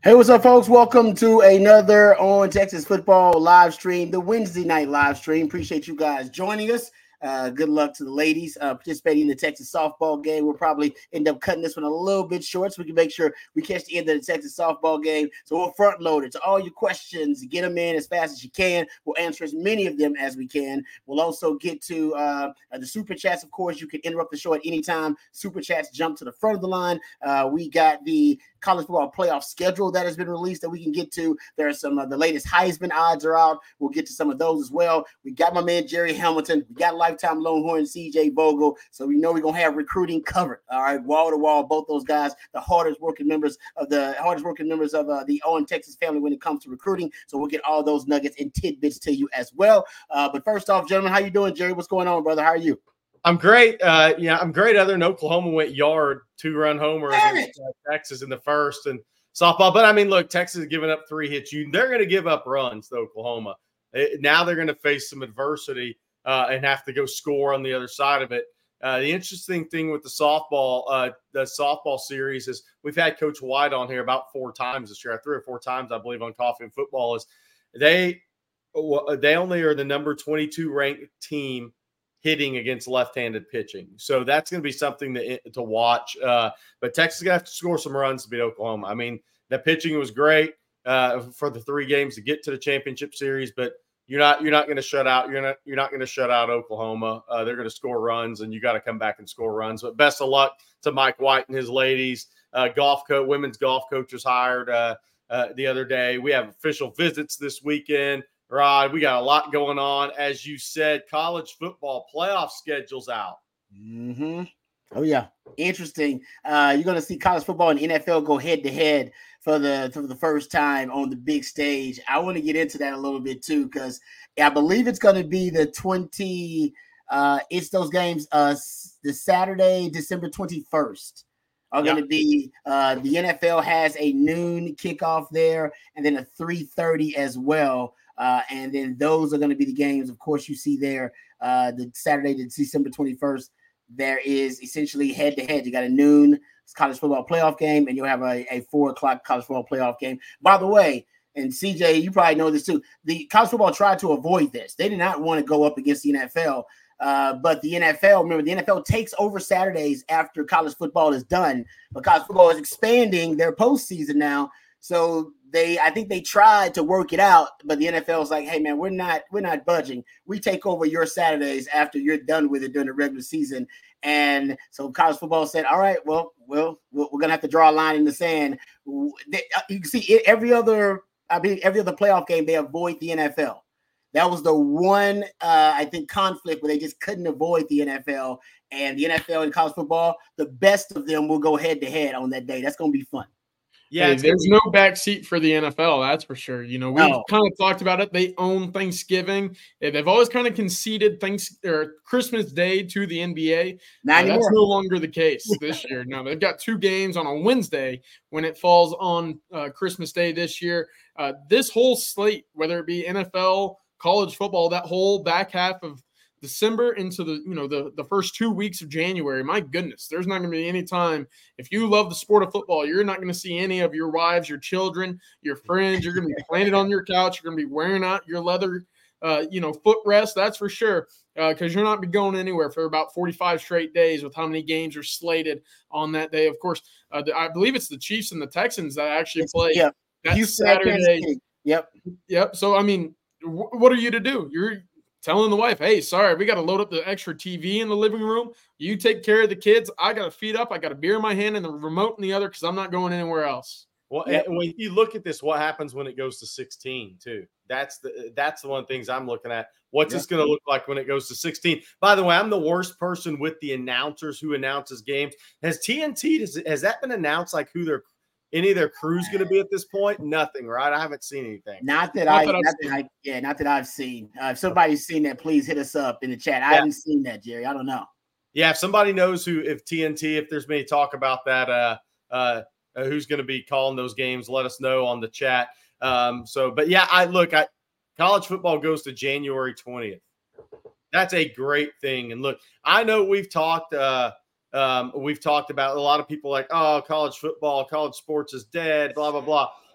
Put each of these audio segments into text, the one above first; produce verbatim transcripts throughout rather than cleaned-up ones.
Hey, what's up, folks? Welcome to another On Texas Football live stream, the Wednesday night live stream. Appreciate you guys joining us. Uh, good luck to the ladies uh, participating in the Texas softball game. We'll probably end up cutting this one a little bit short so we can make sure we catch the end of the Texas softball game. So we'll front load it. So all your questions, get them in as fast as you can. We'll answer as many of them as we can. We'll also get to uh, the super chats. Of course, you can interrupt the show at any time. Super chats jump to the front of the line. Uh, we got the college football playoff schedule that has been released that we can get to. There are some of the latest Heisman odds are out. We'll get to some of those as well. We got my man Jerry Hamilton. We got lifetime Longhorn C J Vogel. So we know we're gonna have recruiting covered. All right, wall to wall, both those guys, the hardest working members of the hardest working members of uh, the On Texas family when it comes to recruiting. So we'll get all those nuggets and tidbits to you as well. Uh, but first off, gentlemen, how you doing, Jerry? What's going on, brother? How are you? I'm great. Uh, yeah, I'm great. Other than Oklahoma went yard two-run homer Damn against uh, Texas in the first and softball. But I mean, look, Texas is giving up three hits. You, they're going to give up runs to Oklahoma. It, now they're going to face some adversity uh, and have to go score on the other side of it. Uh, the interesting thing with the softball, uh, the softball series is we've had Coach White on here about four times this year, three or four times, I believe, on Coffee and Football. Is they they only are the number twenty-two ranked team hitting against left-handed pitching. So that's going to be something to, to watch. Uh, but Texas is going to have to score some runs to beat Oklahoma. I mean, the pitching was great uh, for the three games to get to the championship series, but you're not you're not going to shut out you're not you're not going to shut out Oklahoma. Uh, they're going to score runs, and you got to come back and score runs. But best of luck to Mike White and his ladies. Uh, golf coach, women's golf coach was hired uh, uh, the other day. We have official visits this weekend. Rod, we got a lot going on. As you said, college football playoff schedule's out. Mm-hmm. Oh, yeah. Interesting. Uh, you're going to see college football and N F L go head-to-head for the for the first time on the big stage. I want to get into that a little bit, too, because I believe it's going to be the twenty uh, – it's those games uh, the Saturday, December twenty-first. Are going to be uh, the N F L has a noon kickoff there and then a three thirty as well. Uh, and then those are going to be the games, of course, you see there uh, the Saturday, the December twenty-first. There is essentially head-to-head. You got a noon college football playoff game, and you'll have a, a four o'clock college football playoff game. By the way, and C J, you probably know this too, the college football tried to avoid this. They did not want to go up against the N F L. Uh, but the N F L, remember, the N F L takes over Saturdays after college football is done. But college football is expanding their postseason now. So they, I think they tried to work it out, but the N F L is like, hey man, we're not, we're not budging. We take over your Saturdays after you're done with it during the regular season. And so college football said, all right, well, well, we're going to have to draw a line in the sand. You can see every other, I mean, every other playoff game, they avoid the N F L. That was the one, uh, I think, conflict where they just couldn't avoid the N F L. And the N F L and college football, the best of them will go head-to-head on that day. That's going to be fun. Yeah, hey, there's no backseat for the N F L, that's for sure. You know, we've no. kind of talked about it. They own Thanksgiving. They've always kind of conceded thanks or Christmas Day to the N B A. Not uh, that's no longer the case this year. No, they've got two games on a Wednesday when it falls on uh, Christmas Day this year. Uh, this whole slate, whether it be N F L, college football, that whole back half of December into the, you know, the, the first two weeks of January, my goodness, there's not going to be any time. If you love the sport of football, you're not going to see any of your wives, your children, your friends. You're going to be planted on your couch. You're going to be wearing out your leather, uh, you know, footrest. That's for sure. Uh, cause you're not be going anywhere for about forty-five straight days with how many games are slated on that day. Of course, uh, the, I believe it's the Chiefs and the Texans that actually it's, play yeah. that you Saturday. Yep. Yep. So, I mean, w- what are you to do? You're telling the wife, hey, sorry, we got to load up the extra T V in the living room. You take care of the kids. I got to feed up. I got a beer in my hand and the remote in the other because I'm not going anywhere else. Well, yep. And when you look at this, what happens when it goes to sixteen too? That's the that's the one things I'm looking at. What's yep. this going to look like when it goes to sixteen? By the way, I'm the worst person with the announcers who announces games. Has T N T, has, has that been announced, like who they're any of their crews going to be at this point? Nothing, right? I haven't seen anything. Not that, not I, that not that I, yeah, not that I've seen. Uh, if somebody's seen that, please hit us up in the chat. I yeah. haven't seen that, Jerry. I don't know. Yeah, if somebody knows who, if T N T, if there's any talk about that, uh, uh, uh who's going to be calling those games, let us know on the chat. Um, so, but yeah, I look, I college football goes to January twentieth. That's a great thing. And look, I know we've talked. Uh, Um, we've talked about a lot of people like, oh, college football, college sports is dead, blah, blah, blah.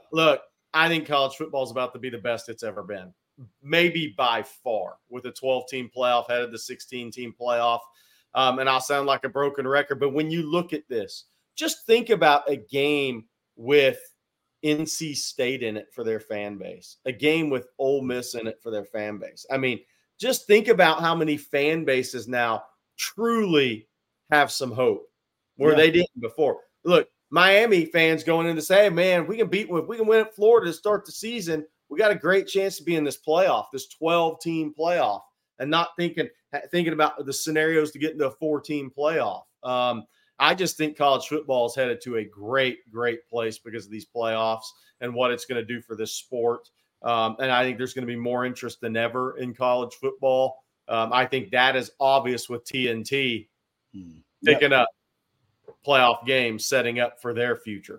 Look, I think college football is about to be the best it's ever been, maybe by far, with a twelve-team playoff headed to sixteen-team playoff. Um, and I'll sound like a broken record, but when you look at this, just think about a game with N C State in it for their fan base, a game with Ole Miss in it for their fan base. I mean, just think about how many fan bases now truly have some hope where yeah. they didn't before. Look, Miami fans going in to say, hey, man, if we can beat, if we can win at Florida to start the season, we got a great chance to be in this playoff, this twelve-team playoff, and not thinking thinking about the scenarios to get into a four-team playoff. Um, I just think college football is headed to a great, great place because of these playoffs and what it's going to do for this sport. Um, and I think there's going to be more interest than ever in college football. Um, I think that is obvious with T N T hmm. picking yep. up playoff games, setting up for their future.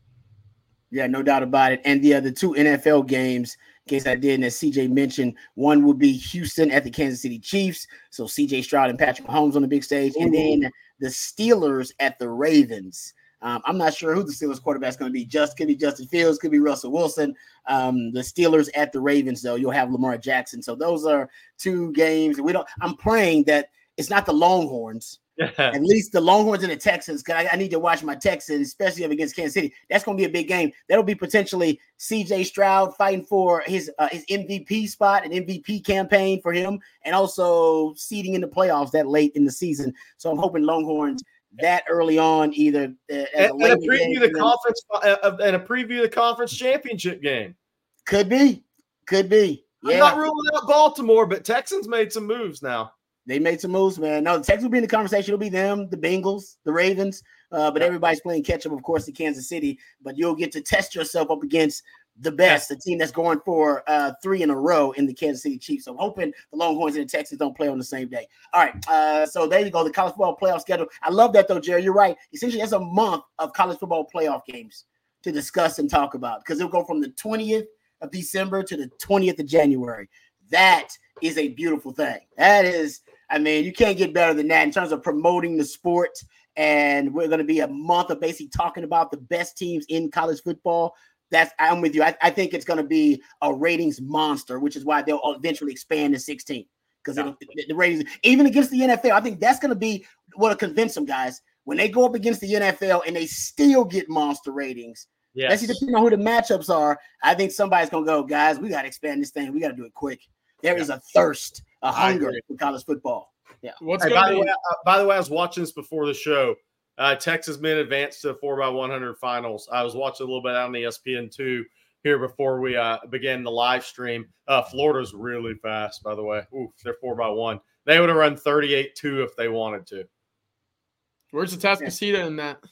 Yeah, no doubt about it. And the other two N F L games, in case I didn't, as C J mentioned, one will be Houston at the Kansas City Chiefs. So C J Stroud and Patrick Mahomes on the big stage. And then the Steelers at the Ravens. Um, I'm not sure who the Steelers quarterback is going to be. Just could be Justin Fields, could be Russell Wilson. Um, the Steelers at the Ravens, though, you'll have Lamar Jackson. So those are two games. We don't. I'm praying that it's not the Longhorns. At least the Longhorns and the Texans, because I, I need to watch my Texans, especially up against Kansas City. That's going to be a big game. That'll be potentially C J Stroud fighting for his uh, his M V P spot, an M V P campaign for him, and also seeding in the playoffs that late in the season. So I'm hoping Longhorns that early on, either uh, as and, a, and a preview the conference uh, and a preview the conference championship game. Could be, could be. Yeah. I'm not ruling out Baltimore, but Texans made some moves now. They made some moves, man. No, the Texans will be in the conversation. It'll be them, the Bengals, the Ravens, uh, but everybody's playing catch up, of course, to Kansas City. But you'll get to test yourself up against the best, the team that's going for uh, three in a row in the Kansas City Chiefs. So I'm hoping the Longhorns and the Texans don't play on the same day. All right, uh, so there you go, the college football playoff schedule. I love that, though, Jerry. You're right. Essentially, that's a month of college football playoff games to discuss and talk about because it'll go from the twentieth of December to the twentieth of January. That is a beautiful thing. That is – I mean, you can't get better than that in terms of promoting the sport. And we're going to be a month of basically talking about the best teams in college football. That's I'm with you. I, I think it's going to be a ratings monster, which is why they'll eventually expand to sixteen because yeah. the ratings, even against the N F L, I think that's going to be what'll convince them guys when they go up against the N F L and they still get monster ratings. Yeah, that's depending on who the matchups are. I think somebody's going to go, guys, we got to expand this thing. We got to do it quick. There yeah. is a thirst. A hunger for college football. Yeah. What's hey, by, be- the way, uh, by the way, I was watching this before the show. Uh, Texas men advanced to the four by one hundred finals. I was watching a little bit on E S P N two here before we uh, began the live stream. Uh, Florida's really fast, by the way. Ooh, they're four by one. They would have run thirty-eight two if they wanted to. Where's the Atascocita in that?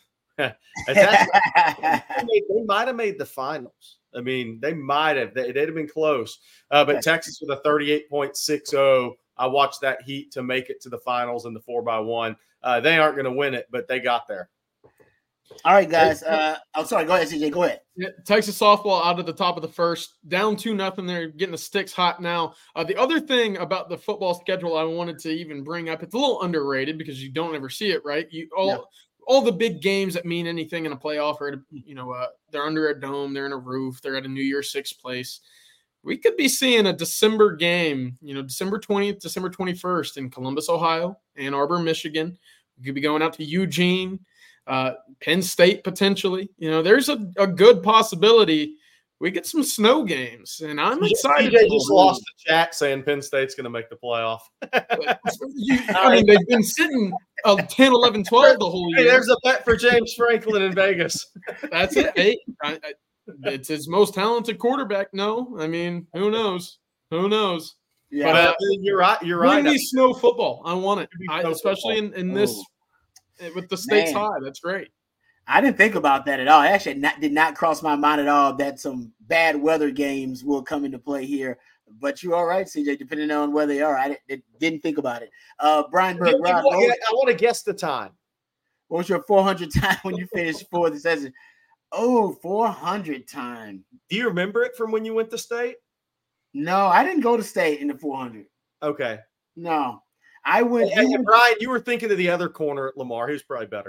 they, they might have made the finals. I mean, they might have. They, they'd have been close. Uh, but Texas with a thirty-eight point six oh. I watched that heat to make it to the finals in the four by one. Uh, they aren't going to win it, but they got there. All right, guys. Uh, I'm sorry. Go ahead, C J. Go ahead. Yeah, Texas softball out of the top of the first, down two nothing. They're getting the sticks hot now. Uh, the other thing about the football schedule I wanted to even bring up, it's a little underrated because you don't ever see it, right? You all. No. All the big games that mean anything in a playoff are, you know, uh, they're under a dome, they're in a roof, they're at a New Year's Six place. We could be seeing a December game, you know, December twentieth, December twenty-first in Columbus, Ohio, Ann Arbor, Michigan. We could be going out to Eugene, uh, Penn State potentially. You know, there's a, a good possibility we get some snow games, and I'm excited. C J just lost the chat saying Penn State's going to make the playoff. you, I mean, they've been sitting uh, ten, eleven, twelve the whole year. Hey, there's a bet for James Franklin in Vegas. That's it. Hey, I, I, it's his most talented quarterback. No, I mean, who knows? Who knows? Yeah, but, uh, you're right. You're right. We need snow football. I want it, I, especially in, in this oh, with the stakes man. high. That's great. I didn't think about that at all. Actually, not, did not cross my mind at all that some bad weather games will come into play here. But you're all right, C J, depending on where they are. I didn't, didn't think about it. Uh, Brian Burke, Rob, I want to guess the time. What was your four hundred time when you finished fourth? It says, oh, four hundred time. Do you remember it from when you went to state? No, I didn't go to state in the four hundred. Okay. No. I went. Hey, hey, Brian, you were thinking of the other corner at Lamar. He was probably better.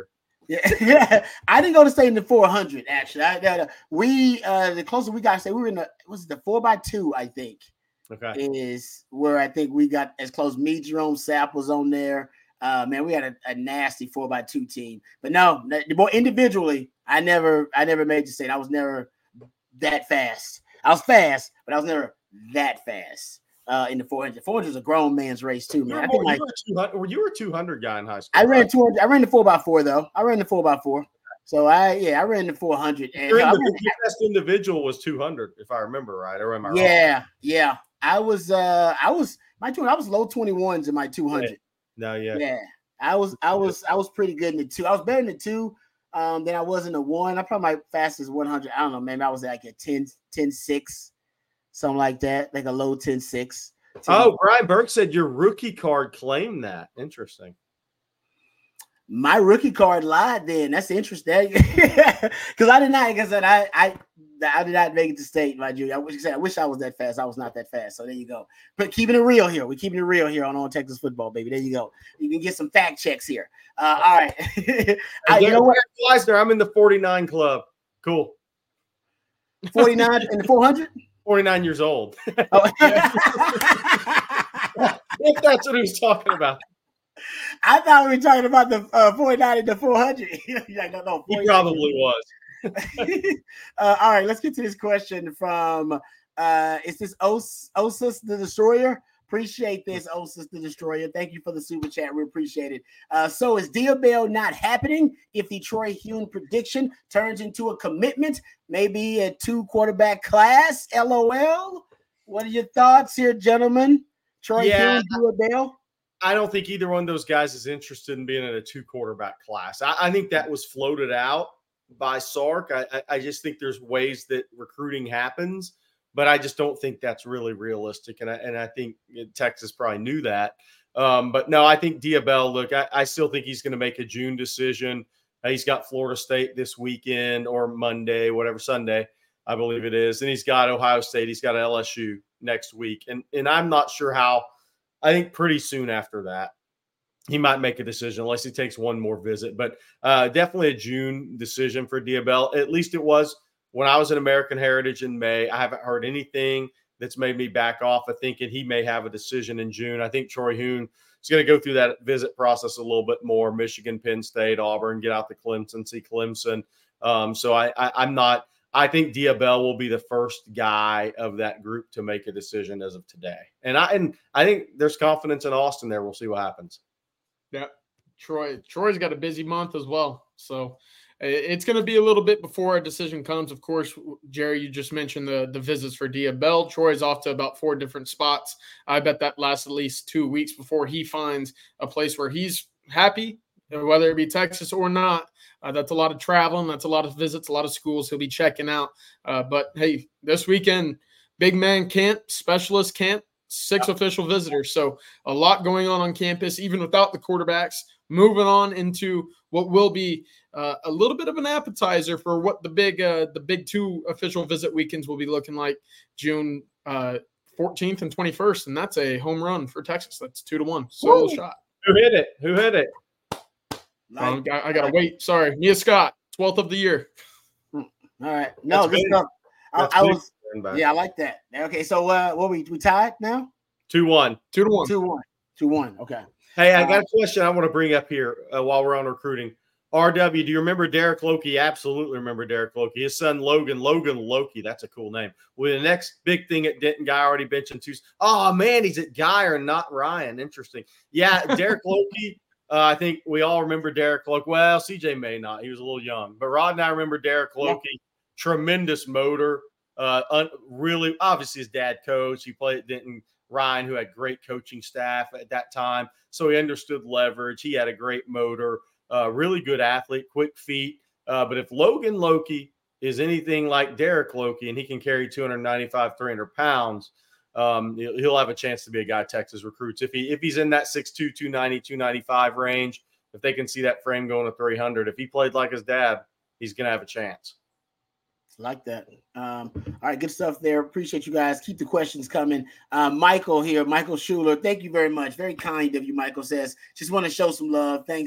Yeah, I didn't go to state in the four hundred. Actually, I, uh, we uh, the closer we got to say we were in the was it the four by two, I think. Okay, is where I think we got as close. Me, Jerome Sapp was on there. Uh, man, we had a, a nasty four by two team. But no, the more individually, I never, I never made the state. I was never that fast. I was fast, but I was never that fast. Uh, in the four hundred. four hundred is a grown man's race too, man. You were, I more, think you, like, were two hundred, you were a two hundred guy in high school. I ran right? two hundred. I ran the four by four though. I ran the four by four. So I yeah, I ran the four hundred. And Your, I ran, your best individual was two hundred, if I remember right, or am I wrong? yeah, yeah. I was uh I was my two I was low twenty-ones in my two hundred. No, yeah. Yeah. I was I was I was pretty good in the two. I was better in the two um than I was in the one. I probably my fastest one hundred. I don't know, maybe I was like a ten, ten six, something like that, like a low ten six. Oh, Brian Burke said your rookie card claimed that. Interesting. My rookie card lied then. That's interesting. Because I did not, like I said, I, I I did not make it to state, my junior. I wish, I wish I was that fast. I was not that fast. So there you go. But keeping it real here. We're keeping it real here on On Texas Football, baby. There you go. You can get some fact checks here. Uh, all right. I, you know what? Fleisner, I'm in the forty-nine club. Cool. forty-nine and the four hundred? forty-nine years old. Oh. If that's what he was talking about. I thought we were talking about the uh, forty-nine and the four hundred. Like, no, no, he probably was. uh, all right, let's get to this question from uh, is this Os- Osus the Destroyer? Appreciate this, Osus the Destroyer. Thank you for the super chat. We appreciate it. Uh, so is Diabell not happening if the Troy Hune prediction turns into a commitment? Maybe a two quarterback class? LOL. What are your thoughts here, gentlemen? Troy yeah. Hune, Diabell? I don't think either one of those guys is interested in being in a two quarterback class. I, I think that was floated out by Sark. I, I just think there's ways that recruiting happens, but I just don't think that's really realistic. And I, and I think Texas probably knew that. Um, but no, I think Diabell, look, I, I still think he's going to make a June decision. Uh, he's got Florida State this weekend or Monday, whatever, Sunday, I believe it is. And he's got Ohio State. He's got L S U next week. And, and I'm not sure how. I think pretty soon after that, he might make a decision unless he takes one more visit. But uh, definitely a June decision for Diabell. At least it was when I was at American Heritage in May. I haven't heard anything that's made me back off of thinking he may have a decision in June. I think Troy Hune is going to go through that visit process a little bit more. Michigan, Penn State, Auburn, get out to Clemson, see Clemson. Um, so I, I, I'm not – I think Diabell will be the first guy of that group to make a decision as of today. And I and I think there's confidence in Austin there. We'll see what happens. Yeah. Troy, Troy's got a busy month as well. So it's going to be a little bit before a decision comes. Of course, Jerry, you just mentioned the, the visits for Diabell. Troy's off to about four different spots. I bet that lasts at least two weeks before he finds a place where he's happy, whether it be Texas or not. Uh, that's a lot of traveling. That's a lot of visits, a lot of schools he'll be checking out. Uh, but, hey, this weekend, big man camp, specialist camp, six yeah. official visitors. So a lot going on on campus, even without the quarterbacks. Moving on into what will be uh, a little bit of an appetizer for what the big uh, the big two official visit weekends will be looking like June uh, fourteenth and twenty-first. And that's a home run for Texas. That's two to one. Solo Woo. shot. Who hit it? Who hit it? Um, I, I got to wait. Sorry. Mia Scott, twelfth of the year. All right. No, That's good stuff. I, I was, back. yeah, I like that. Okay. So, uh, what we, we tied now? two one. two to one. two one. two one. Okay. Hey, I got a question I want to bring up here uh, while we're on recruiting. R W, do you remember Derek Loki? Absolutely remember Derek Loki. His son, Logan. Logan Loki. That's a cool name. Well, the next big thing at Denton, Guy already mentioned too. Oh, man, he's at Guy or not Ryan. Interesting. Yeah, Derek Loki. Uh, I think we all remember Derek Loki. Well, C J may not. He was a little young. But Rod and I remember Derek Loki. Yeah. Tremendous motor. Uh, un- really, obviously, his dad coached. He played at Denton. Ryan, who had great coaching staff at that time. So he understood leverage. He had a great motor, uh, really good athlete, quick feet. Uh, but if Logan Loki is anything like Derek Loki and he can carry two ninety-five, three hundred pounds, um, he'll have a chance to be a guy Texas recruits. If he if he's in that six two, two ninety, two ninety-five range, if they can see that frame going to three hundred, if he played like his dad, he's going to have a chance. Like that. Um, all right, good stuff there. Appreciate you guys. Keep the questions coming. Um, Michael here, Michael Schuler. Thank you very much. Very kind of you, Michael says. Just want to show some love. Thanks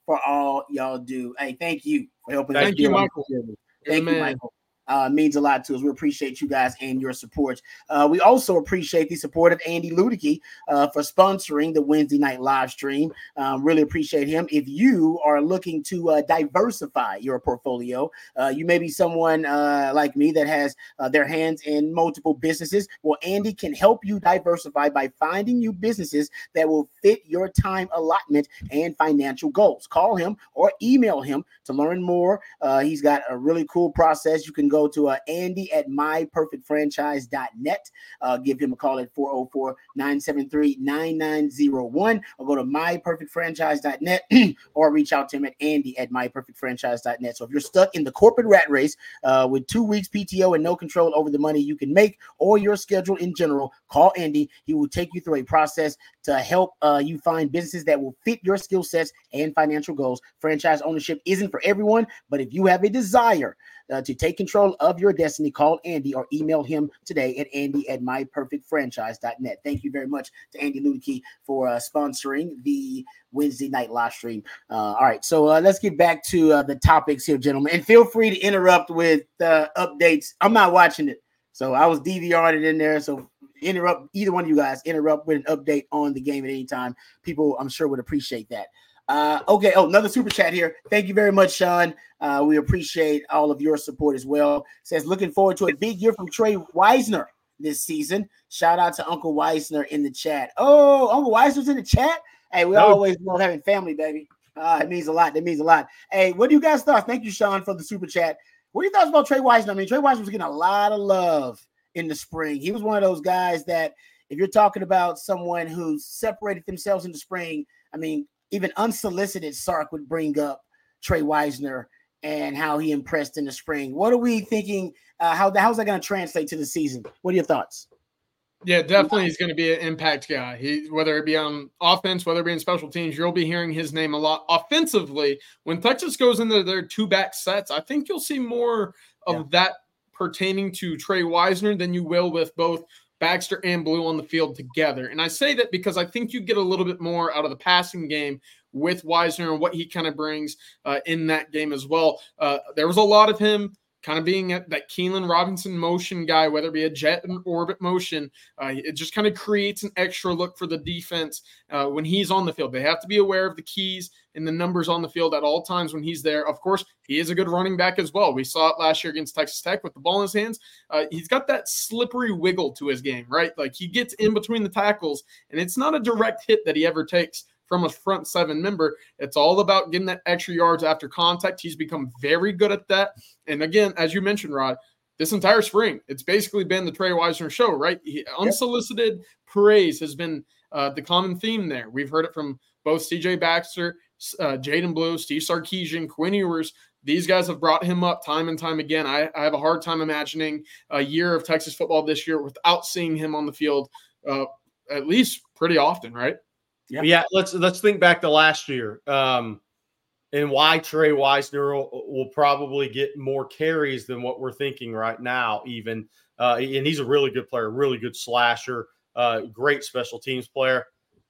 for all y'all do. Hey, thank you for helping thank us. You, Michael. Thank you, Michael. Uh, means a lot to us. We appreciate you guys and your support. Uh, we also appreciate the support of Andy Ludicky uh, for sponsoring the Wednesday night live stream. Um, really appreciate him. If you are looking to uh, diversify your portfolio, uh, you may be someone uh, like me that has uh, their hands in multiple businesses. Well, Andy can help you diversify by finding you businesses that will fit your time allotment and financial goals. Call him or email him to learn more. Uh, he's got a really cool process. You can go to uh, Andy at my perfect franchise dot net. Uh, give him a call at four oh four, nine seven three, nine nine oh one or go to my perfect franchise dot net or reach out to him at Andy at my perfect franchise dot net. So if you're stuck in the corporate rat race uh, with two weeks P T O and no control over the money you can make or your schedule in general, call Andy. He will take you through a process to help uh, you find businesses that will fit your skill sets and financial goals. Franchise ownership isn't for everyone, but if you have a desire uh, to take control of your destiny, call Andy or email him today at Andy at my perfect franchise dot net. Thank you very much to Andy Ludicky for uh, sponsoring the Wednesday night live stream. Uh, all right, so uh, let's get back to uh, the topics here, gentlemen. And feel free to interrupt with uh, updates. I'm not watching it, so I was DVRing it in there. So interrupt, either one of you guys, interrupt with an update on the game at any time. People, I'm sure, would appreciate that. Uh, okay. Oh, another super chat here. Thank you very much, Sean. Uh, we appreciate all of your support as well. It says, looking forward to a big year from Trey Wisner this season. Shout out to Uncle Wisner in the chat. Oh, Uncle Wisner's in the chat. Hey, we no. always love having family, baby. Uh, it means a lot. That means a lot. Hey, what do you guys thought? Thank you, Sean, for the super chat. What do you thought about Trey Wisner? I mean, Trey Wisner was getting a lot of love in the spring. He was one of those guys that if you're talking about someone who separated themselves in the spring, I mean, even unsolicited, Sark would bring up Trey Wisner and how he impressed in the spring. What are we thinking? Uh, how how's that going to translate to the season? What are your thoughts? Yeah, definitely he's going to be an impact guy. He, whether it be on offense, whether it be in special teams, you'll be hearing his name a lot. Offensively, when Texas goes into their two-back sets, I think you'll see more of yeah. that pertaining to Trey Wisner than you will with both Baxter and Blue on the field together. And I say that because I think you get a little bit more out of the passing game with Wisner and what he kind of brings uh, in that game as well. Uh, there was a lot of him kind of being at that Keeneland Robinson motion guy, whether it be a jet and orbit motion. Uh, it just kind of creates an extra look for the defense uh, when he's on the field. They have to be aware of the keys and the numbers on the field at all times when he's there. Of course, he is a good running back as well. We saw it last year against Texas Tech with the ball in his hands. Uh, he's got that slippery wiggle to his game, right? Like he gets in between the tackles, and it's not a direct hit that he ever takes from a front seven member. It's all about getting that extra yards after contact. He's become very good at that. And again, as you mentioned, Rod, this entire spring, it's basically been the Trey Wisner show, right? He, unsolicited praise has been uh, the common theme there. We've heard it from both C J Baxter, uh, Jaden Blue, Steve Sarkisian, Quinn Ewers. These guys have brought him up time and time again. I, I have a hard time imagining a year of Texas football this year without seeing him on the field uh, at least pretty often, right? Yeah. yeah, let's let's think back to last year um, and why Trey Wisner will, will probably get more carries than what we're thinking right now even. Uh, and he's a really good player, really good slasher, uh, great special teams player.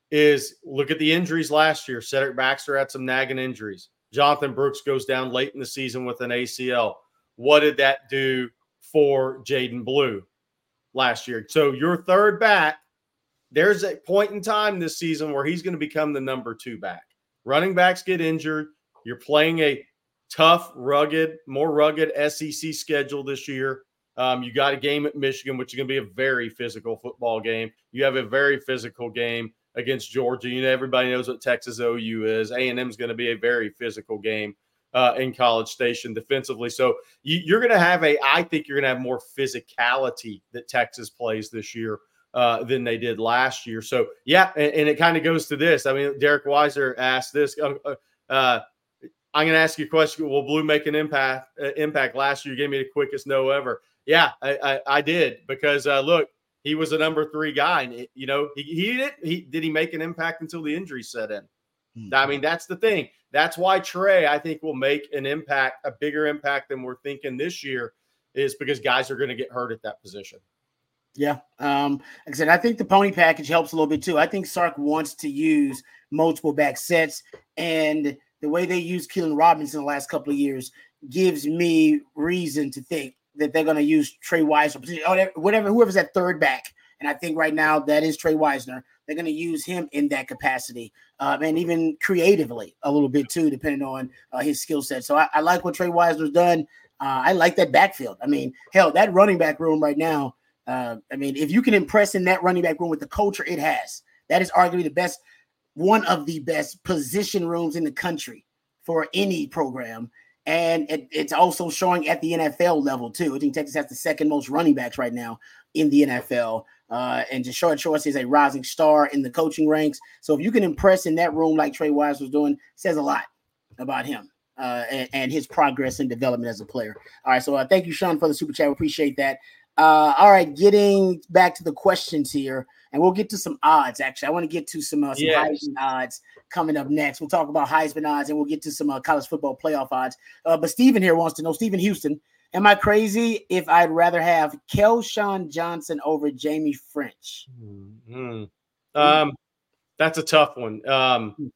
Is look at the injuries last year. Cedric Baxter had some nagging injuries. Jonathan Brooks goes down late in the season with an A C L. What did that do for Jaden Blue last year? So your third back, there's a point in time this season where he's going to become the number two back. Running backs get injured. You're playing a tough, rugged, more rugged S E C schedule this year. Um, you got a game at Michigan, which is going to be a very physical football game. You have a very physical game against Georgia. You know, everybody knows what Texas O U is. A and M is going to be a very physical game uh, in College Station defensively. So you, you're going to have a, I think you're going to have more physicality that Texas plays this year uh, than they did last year. So, yeah, and, and it kind of goes to this. I mean, Derek Weiser asked this. Uh, uh, I'm going to ask you a question. Will Blue make an impact uh, impact last year? You gave me the quickest no ever. Yeah, I, I, I did because, uh, look, he was a number three guy. And, it, you know, he, he did he did he make an impact until the injury set in? Hmm. I mean, that's the thing. That's why Trey, I think, will make an impact, a bigger impact than we're thinking this year, is because guys are going to get hurt at that position. Yeah. Um, like I said, I think the pony package helps a little bit too. I think Sark wants to use multiple back sets. And the way they use Keelan Robinson the last couple of years gives me reason to think that they're going to use Trey Wisner, or whatever, whoever's at third back. And I think right now that is Trey Wisner. They're going to use him in that capacity, um, and even creatively a little bit too, depending on uh, his skill set. So I, I like what Trey Wisner's done. Uh, I like that backfield. I mean, hell, that running back room right now. Uh, I mean, if you can impress in that running back room with the culture it has, that is arguably the best, one of the best position rooms in the country for any program. And it, it's also showing at the N F L level too. I think Texas has the second most running backs right now in the N F L. Uh, and Jashard Choice is a rising star in the coaching ranks. So if you can impress in that room like Trey Wise was doing, says a lot about him uh, and, and his progress and development as a player. All right, so uh, thank you, Sean, for the super chat. We appreciate that. Uh, all right, getting back to the questions here, and we'll get to some odds. Actually, I want to get to some, uh, some yes. Heisman odds coming up next. We'll talk about Heisman odds, and we'll get to some uh, college football playoff odds. Uh, but Steven here wants to know, Stephen Houston, am I crazy if I'd rather have Kelshawn Johnson over Jamie French? Mm-hmm. Um, that's a tough one. Um,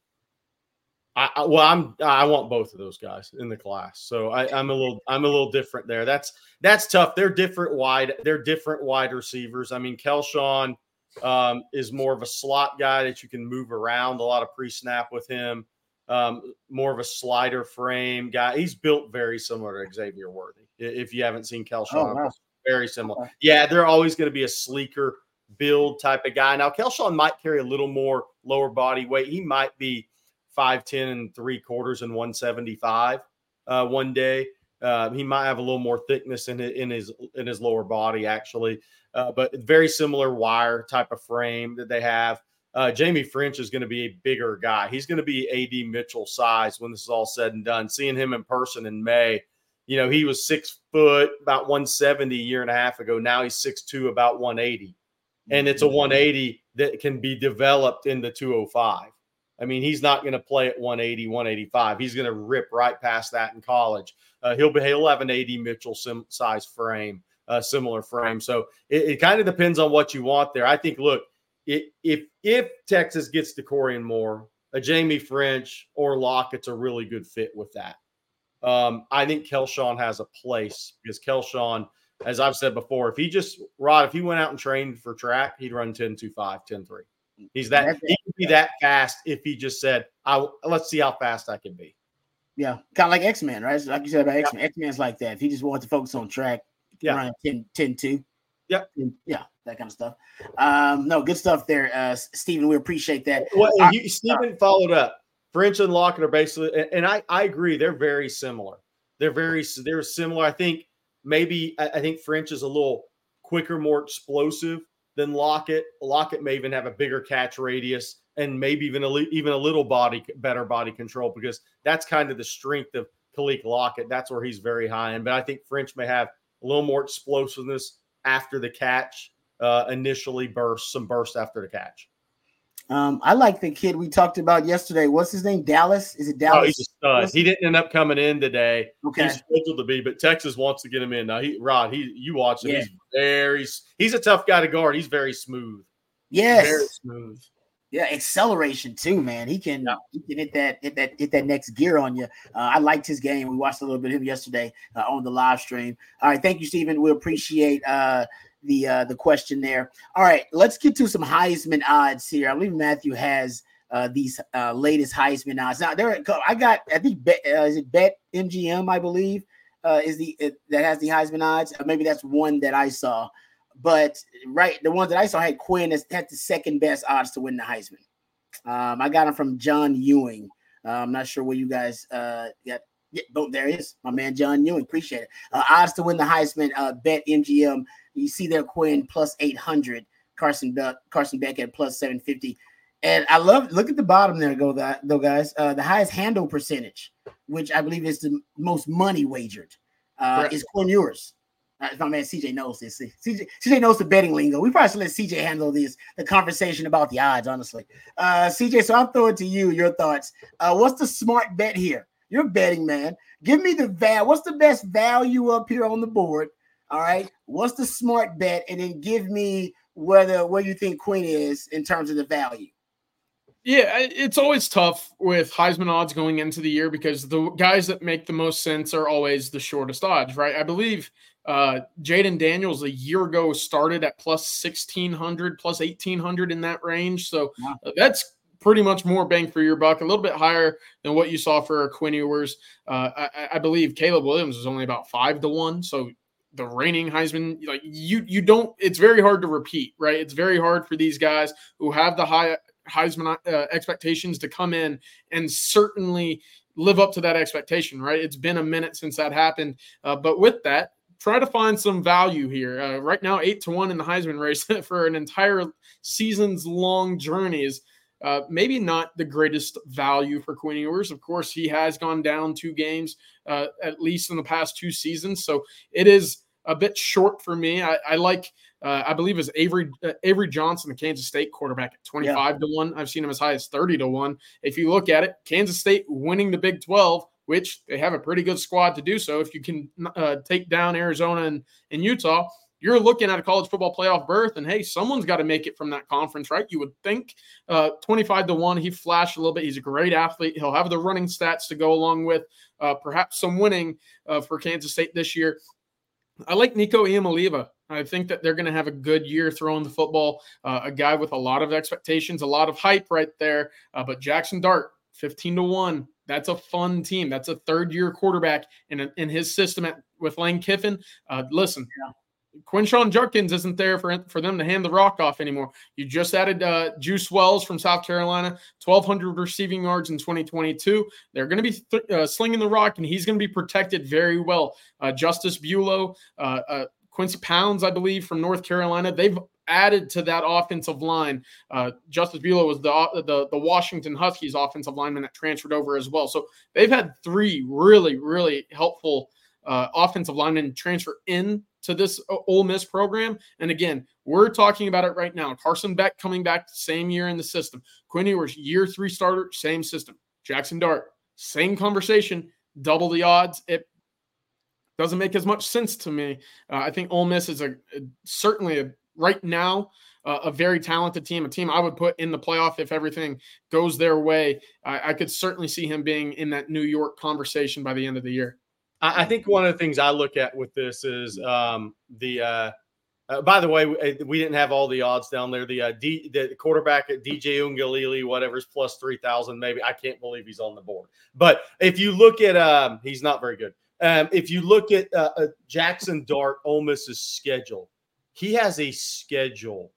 I, I well, I'm I want both of those guys in the class, so I, I'm a little I'm a little different there. That's that's tough. They're different wide. They're different wide receivers. I mean, Kelshawn um, is more of a slot guy that you can move around a lot of pre-snap with him. Um, more of a slider frame guy. He's built very similar to Xavier Worthy. If you haven't seen Kelshawn, oh, wow. very similar. Okay. Yeah, they're always going to be a sleeker build type of guy. Now, Kelshawn might carry a little more lower body weight. He might be five ten and three quarters and one seventy-five uh, one day. Uh, he might have a little more thickness in his, in his in his lower body, actually. Uh, but very similar wire type of frame that they have. Uh, Jamie French is going to be a bigger guy. He's going to be A D Mitchell size when this is all said and done. Seeing him in person in May, you know, he was six foot, about one seventy a year and a half ago. Now he's six two, about one eighty. And it's a one eighty that can be developed into two oh five. I mean, he's not going to play at one eighty, one eighty-five. He's going to rip right past that in college. Uh, he'll be, he'll have an A D Mitchell sim, size frame, uh, similar frame. So it, it kind of depends on what you want there. I think, look, it, if if Texas gets to Corian Moore, a Jamie French or Lockett's a really good fit with that. Um, I think Kelshawn has a place because Kelshawn, as I've said before, if he just, Rod, if he went out and trained for track, he'd run ten two five, ten three. He's that, he could be that fast if he just said, I, let's see how fast I can be. Yeah, kind of like X-Men, right? Like you said about X-Men. Yeah. X-Men's like that. If he just wants to focus on track, yeah, run ten two. Yeah. Yeah, that kind of stuff. Um, no, good stuff there, uh, Stephen. We appreciate that. Well, and you, Stephen uh, followed up. French and Lockett are basically, and, and I, I agree, they're very similar. They're very, they're similar. I think maybe, I, I think French is a little quicker, more explosive than Lockett. Lockett may even have a bigger catch radius and maybe even a, even a little body, better body control, because that's kind of the strength of Khalil Lockett. That's where he's very high in. But I think French may have a little more explosiveness after the catch, uh, initially burst, some burst after the catch. Um, I like the kid we talked about yesterday. What's his name? Dallas? Is it Dallas? Oh, he's a stud. He didn't end up coming in today. Okay. He's scheduled to be, but Texas wants to get him in. Now, he, Rod, he, you watch him. Yeah. He's very, he's a tough guy to guard. He's very smooth. Yes. Very smooth. Yeah, acceleration too, man. He can, yeah. he can hit that, hit that, hit that next gear on you. Uh, I liked his game. We watched a little bit of him yesterday uh, on the live stream. All right, thank you, Stephen. We appreciate uh, the uh, the question there. All right, let's get to some Heisman odds here. I believe Matthew has uh, these uh, latest Heisman odds. Now, there, I got, I think, Bet, uh, is it Bet M G M? I believe uh, is the uh, that has the Heisman odds. Or maybe that's one that I saw. But right, the ones that I saw had Quinn as had the second best odds to win the Heisman. Um, I got him from John Ewing. Uh, I'm not sure where you guys uh, got. Yeah, oh, there he is, my man John Ewing. Appreciate it. Uh, odds to win the Heisman. Uh, Bet M G M. You see there, Quinn plus eight hundred. Carson Beck, Carson Beck at plus seven fifty. And I love. Look at the bottom there, go that though, guys. Uh, the highest handle percentage, which I believe is the most money wagered, uh, is Quinn Ewers. Uh, my man C J knows this. C J, C J knows the betting lingo. We probably should let C J handle this, the conversation about the odds, honestly. Uh, C J, so I'm throwing to you your thoughts. Uh, what's the smart bet here? You're a betting man. Give me the val. What's the best value up here on the board? All right. What's the smart bet? And then give me whether where you think Quinn is in terms of the value. Yeah, it's always tough with Heisman odds going into the year because the guys that make the most sense are always the shortest odds, right? I believe uh, Jaden Daniels a year ago started at plus sixteen hundred, plus eighteen hundred in that range. So Wow. uh, that's pretty much more bang for your buck, a little bit higher than what you saw for Quinn Ewers. Uh, I, I believe Caleb Williams was only about five to one. So the reigning Heisman, like you, you don't, it's very hard to repeat, right? It's very hard for these guys who have the high Heisman uh, expectations to come in and certainly live up to that expectation, right? It's been a minute since that happened. Uh, but with that, try to find some value here. Uh, right now, eight to one in the Heisman race for an entire season's long journey is uh, maybe not the greatest value for Quinn Ewers. Of course, he has gone down two games, uh, at least in the past two seasons. So it is a bit short for me. I, I like, uh, I believe, is Avery uh, Avery Johnson, the Kansas State quarterback, at twenty-five yeah. to one. I've seen him as high as thirty to one. If you look at it, Kansas State winning the Big twelve, which they have a pretty good squad to do so. If you can uh, take down Arizona and, and Utah, you're looking at a college football playoff berth, and hey, someone's got to make it from that conference, right? You would think uh, twenty-five to one. He flashed a little bit. He's a great athlete. He'll have the running stats to go along with uh, perhaps some winning uh, for Kansas State this year. I like Nico Iamaleava. I think that they're going to have a good year throwing the football. Uh, a guy with a lot of expectations, a lot of hype right there. Uh, but Jackson Dart, fifteen to one. That's a fun team. That's a third-year quarterback in, in his system at, with Lane Kiffin. Uh, listen, yeah. Quinshon Judkins isn't there for, for them to hand the rock off anymore. You just added uh, Juice Wells from South Carolina, twelve hundred receiving yards in twenty twenty-two. They're going to be th- uh, slinging the rock, and he's going to be protected very well. Uh, Justice Buelow, uh, uh, Quincy Pounds, I believe, from North Carolina. They've added to that offensive line. Uh, Justice Buelow was the, the the Washington Huskies offensive lineman that transferred over as well. So they've had three really, really helpful uh, offensive linemen transfer in to this Ole Miss program. And again, we're talking about it right now. Carson Beck coming back same year in the system. Quinn Ewers, year three starter, same system. Jackson Dart, same conversation, double the odds. It doesn't make as much sense to me. Uh, I think Ole Miss is a, a certainly a, right now uh, a very talented team, a team I would put in the playoff if everything goes their way. I, I could certainly see him being in that New York conversation by the end of the year. I think one of the things I look at with this is um, the. Uh, uh, by the way, we, we didn't have all the odds down there. The uh, D, the quarterback at D J Ungalili, whatever's plus three thousand, maybe. I can't believe he's on the board. But if you look at, um, he's not very good. Um, if you look at uh, uh, Jackson Dart, Ole Miss's schedule, he has a schedule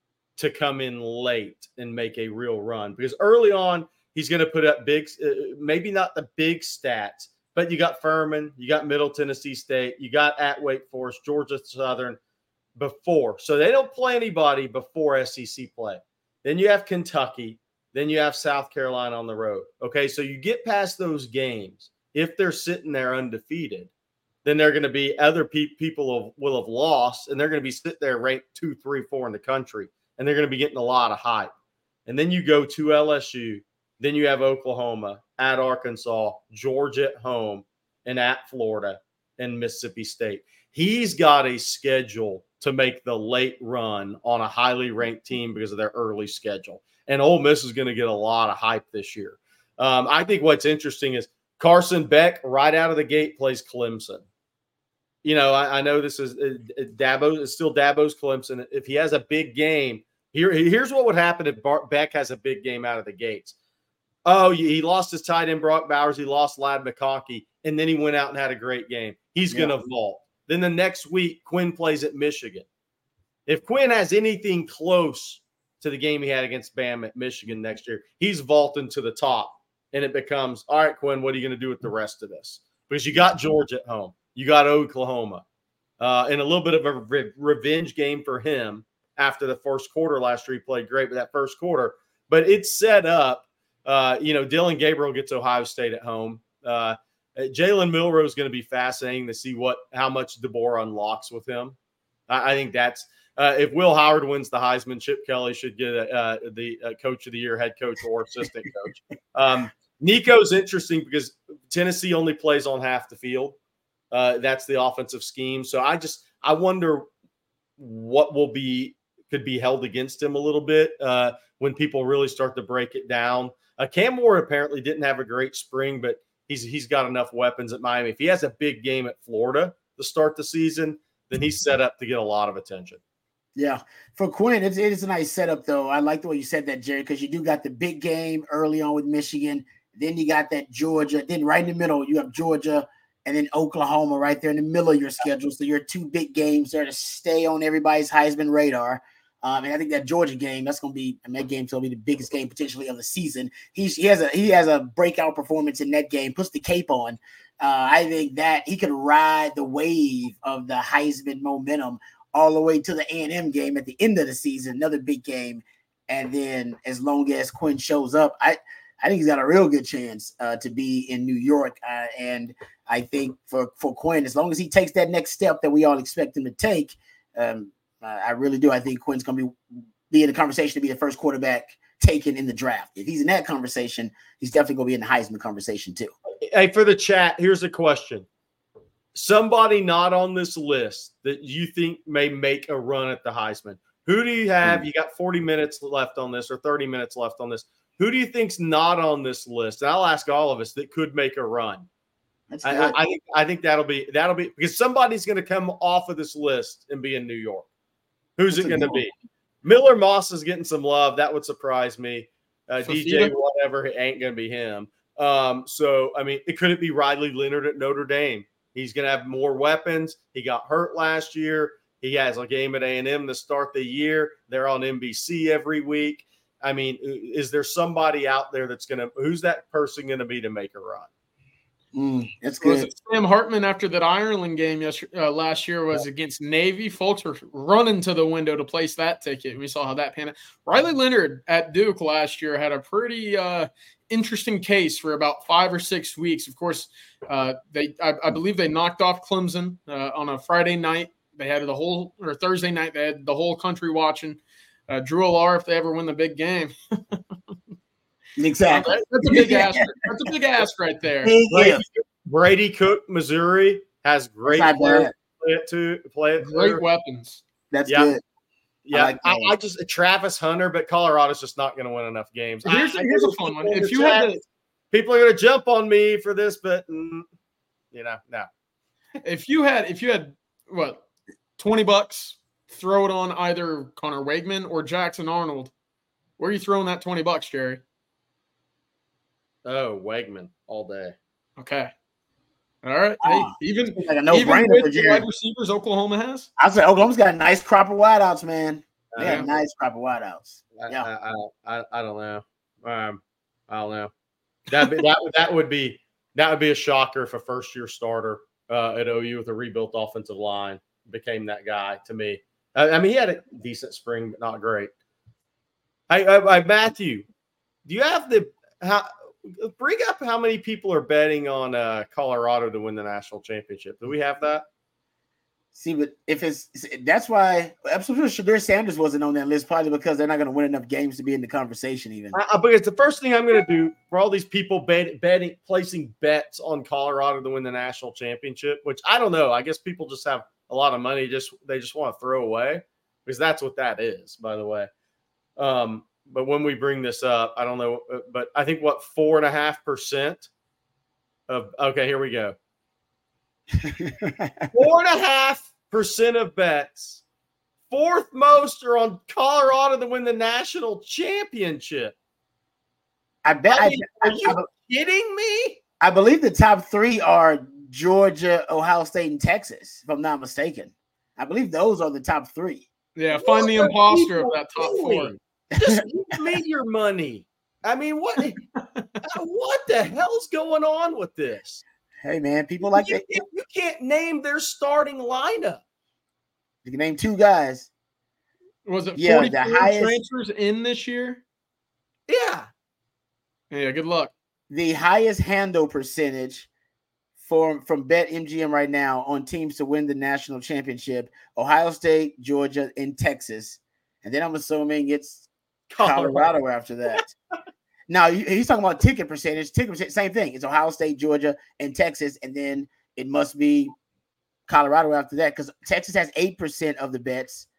to come in late and make a real run because early on he's going to put up big, uh, maybe not the big stats. But you got Furman, you got Middle Tennessee State, you got at Wake Forest, Georgia Southern before. So they don't play anybody before S E C play. Then you have Kentucky. Then you have South Carolina on the road. Okay, so you get past those games. If they're sitting there undefeated, then they're going to be other pe- people will have lost, and they're going to be sitting there ranked two, three, four in the country, and they're going to be getting a lot of hype. And then you go to L S U. Then you have Oklahoma, at Arkansas, Georgia at home, and at Florida and Mississippi State. He's got a schedule to make the late run on a highly ranked team because of their early schedule. And Ole Miss is going to get a lot of hype this year. Um, I think what's interesting is Carson Beck right out of the gate plays Clemson. You know, I, I know this is uh, Dabo. It's still Dabo's Clemson. If he has a big game, here, here's what would happen if Bar- Beck has a big game out of the gates. Oh, he lost his tight end, Brock Bowers. He lost Ladd McConkey, and then he went out and had a great game. He's yeah. going to vault. Then the next week, Quinn plays at Michigan. If Quinn has anything close to the game he had against Bam at Michigan next year, he's vaulting to the top, and it becomes, all right, Quinn, what are you going to do with the rest of this? Because you got Georgia at home. You got Oklahoma. Uh, and a little bit of a re- revenge game for him after the first quarter last year. He played great with that first quarter. But it's set up. Uh, you know, Dylan Gabriel gets Ohio State at home. Uh, Jalen Milroe is going to be fascinating to see what how much DeBoer unlocks with him. I, I think that's uh, if Will Howard wins the Heisman, Chip Kelly should get a, uh, the uh, Coach of the Year, head coach, or assistant coach. Um, Nico's interesting because Tennessee only plays on half the field. Uh, that's the offensive scheme. So I just I wonder what will be could be held against him a little bit uh, when people really start to break it down. Uh, Cam Ward apparently didn't have a great spring, but he's he's got enough weapons at Miami. If he has a big game at Florida to start the season, then he's set up to get a lot of attention. Yeah, for Quinn, it's, it is a nice setup, though. I like the way you said that, Jerry, because you do got the big game early on with Michigan. Then you got that Georgia. Then right in the middle, you have Georgia and then Oklahoma right there in the middle of your schedule. So your two big games there to stay on everybody's Heisman radar. Um, and I think that Georgia game, that's going to be, and that game's going to be the biggest game potentially of the season. He's, he has a he has a breakout performance in that game, puts the cape on. Uh, I think that he could ride the wave of the Heisman momentum all the way to the A and M game at the end of the season, another big game. And then as long as Quinn shows up, I, I think he's got a real good chance uh, to be in New York. Uh, and I think for, for Quinn, as long as he takes that next step that we all expect him to take, um, uh, I really do. I think Quinn's going to be, be in the conversation to be the first quarterback taken in the draft. If he's in that conversation, he's definitely going to be in the Heisman conversation too. Hey, for the chat, here's a question. Somebody not on this list that you think may make a run at the Heisman. Who do you have? You got forty minutes left on this or thirty minutes left on this. Who do you think's not on this list? And I'll ask all of us that could make a run. That's I, I, I think I think that'll be that'll be because somebody's going to come off of this list and be in New York. Who's That's it going to be? Miller Moss is getting some love. That would surprise me. Uh, D J whatever, it ain't going to be him. Um, so I mean, it couldn't be Riley Leonard at Notre Dame. He's going to have more weapons. He got hurt last year. He has a game at A and M to start the year. They're on N B C every week. I mean, is there somebody out there that's going to – who's that person going to be to make a run? Mm, that's good. Was it Sam Hartman after that Ireland game yesterday, uh, last year was yeah. against Navy? Folks were running to the window to place that ticket. We saw how that panned out. Riley Leonard at Duke last year had a pretty uh, interesting case for about five or six weeks. Of course, uh, they I, I believe they knocked off Clemson uh, on a Friday night. They had the whole – or Thursday night, they had the whole country watching. Uh, Drew Alar, if they ever win the big game. Exactly. That's a big ask. That's a big ask right there. Brady, Brady Cook, Missouri, has great players play it to play it. Great through. weapons. That's yeah. good. Yeah, I, like I, I just Travis Hunter, but Colorado's just not going to win enough games. Here's, I, here's I a fun one. If you had to, people are going to jump on me for this, but mm, you know, no. If you had, if you had what, twenty bucks. Throw it on either Connor Wegman or Jackson Arnold. Where are you throwing that twenty bucks, Jerry? Oh, Wegman all day. Okay. All right. Hey, even, like a no-brainer even with for the Jerry. wide receivers Oklahoma has? I say Oklahoma's got a nice crop of wideouts, man. They Uh, got a nice crop of wideouts. Yeah. I, I, I, I don't know. Um, I don't know. That that that would be that would be a shocker if a first year starter uh, at O U with a rebuilt offensive line became that guy to me. I, I mean, he had a decent spring, but not great. Hey, I, I, Matthew, do you have the how? Bring up how many people are betting on uh, Colorado to win the national championship. Do we have that? See, but if it's that's why absolutely Shadir Sanders wasn't on that list, probably because they're not going to win enough games to be in the conversation. Even I, but it's the first thing I'm going to do for all these people bet, betting, placing bets on Colorado to win the national championship. Which I don't know. I guess people just have a lot of money. Just they just want to throw away because that's what that is. By the way. Um, But when we bring this up, I don't know, but I think what four and a half percent of okay, here we go. Four and a half percent of bets, fourth most are on Colorado to win the national championship. I bet. I mean, I, are you I, kidding me? I believe the top three are Georgia, Ohio State, and Texas, if I'm not mistaken. I believe those are the top three. Yeah, find what the imposter of that top doing? four. Just give me your money. I mean, what what the hell's going on with this? Hey, man, people like you, that. You can't name their starting lineup. You can name two guys. Was it yeah, forty the highest transfers in this year? Yeah. Yeah, good luck. The highest handle percentage for, from BetMGM right now on teams to win the national championship, Ohio State, Georgia, and Texas. And then I'm assuming it's Colorado, Colorado after that. Now, he's talking about ticket percentage. Ticket percentage, same thing. It's Ohio State, Georgia, and Texas. And then it must be Colorado after that because Texas has eight percent of the bets.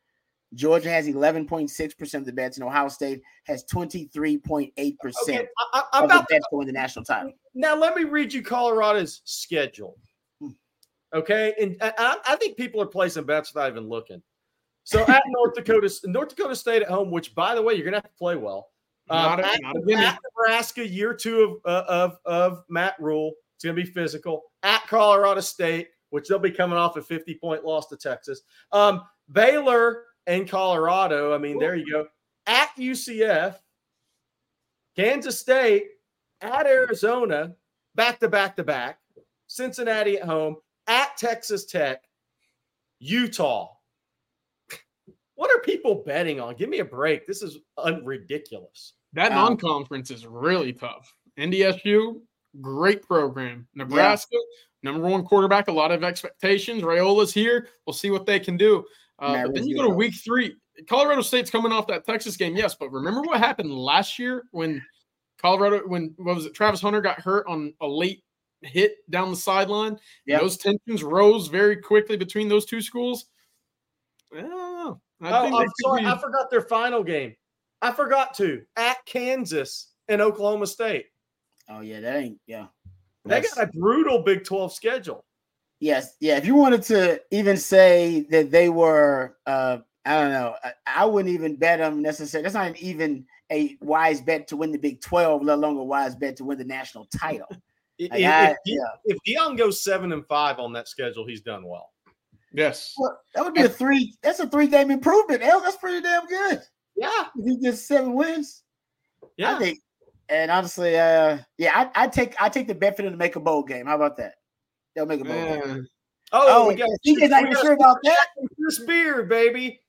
Georgia has eleven point six percent of the bets, and Ohio State has twenty-three point eight percent Okay, I, I'm of the about bets to win the national title. Now, let me read you Colorado's schedule. Okay. And I, I think people are placing bets without even looking. So at North Dakota, North Dakota State at home, which, by the way, you're going to have to play well. Um, Not a- at, not a gimme. at Nebraska, year two of, uh, of, of Matt Rule. It's going to be physical. At Colorado State, which they'll be coming off a fifty-point loss to Texas. Um, Baylor and Colorado, I mean, there you go. At U C F, Kansas State, at Arizona, back-to-back-to-back, Cincinnati at home, at Texas Tech, Utah. What are people betting on? Give me a break. This is un- ridiculous. That Um, non-conference is really tough. N D S U, great program. Nebraska, number one quarterback, a lot of expectations. Raiola's here. We'll see what they can do. Uh, Matt but then you Rizzo. go to week three. Colorado State's coming off that Texas game, yes. But remember what happened last year when Colorado, when what was it? Travis Hunter got hurt on a late hit down the sideline. Yep. Those tensions rose very quickly between those two schools. I don't know. I Oh, think I'm they could sorry. be- I forgot their final game. I forgot to. At Kansas and Oklahoma State. Oh yeah, that ain't yeah. They That's- got a brutal Big twelve schedule. Yes, yeah. If you wanted to even say that they were, uh, I don't know, I, I wouldn't even bet them necessarily. That's not even a wise bet to win the Big twelve, let alone a wise bet to win the national title. If, Like, if, I- De- yeah. if Deion goes seven and five on that schedule, he's done well. Yes. Well, that would be a three. That's a three game improvement. Hell, that's pretty damn good. Yeah, If he gets seven wins, yeah. I think. And honestly, uh, yeah, I, I take I take the bet for them to make a bowl game. How about that? They'll make a bowl game. Man. Oh, Oh, we got C J's not we even got sure about that. Chris Beard, baby.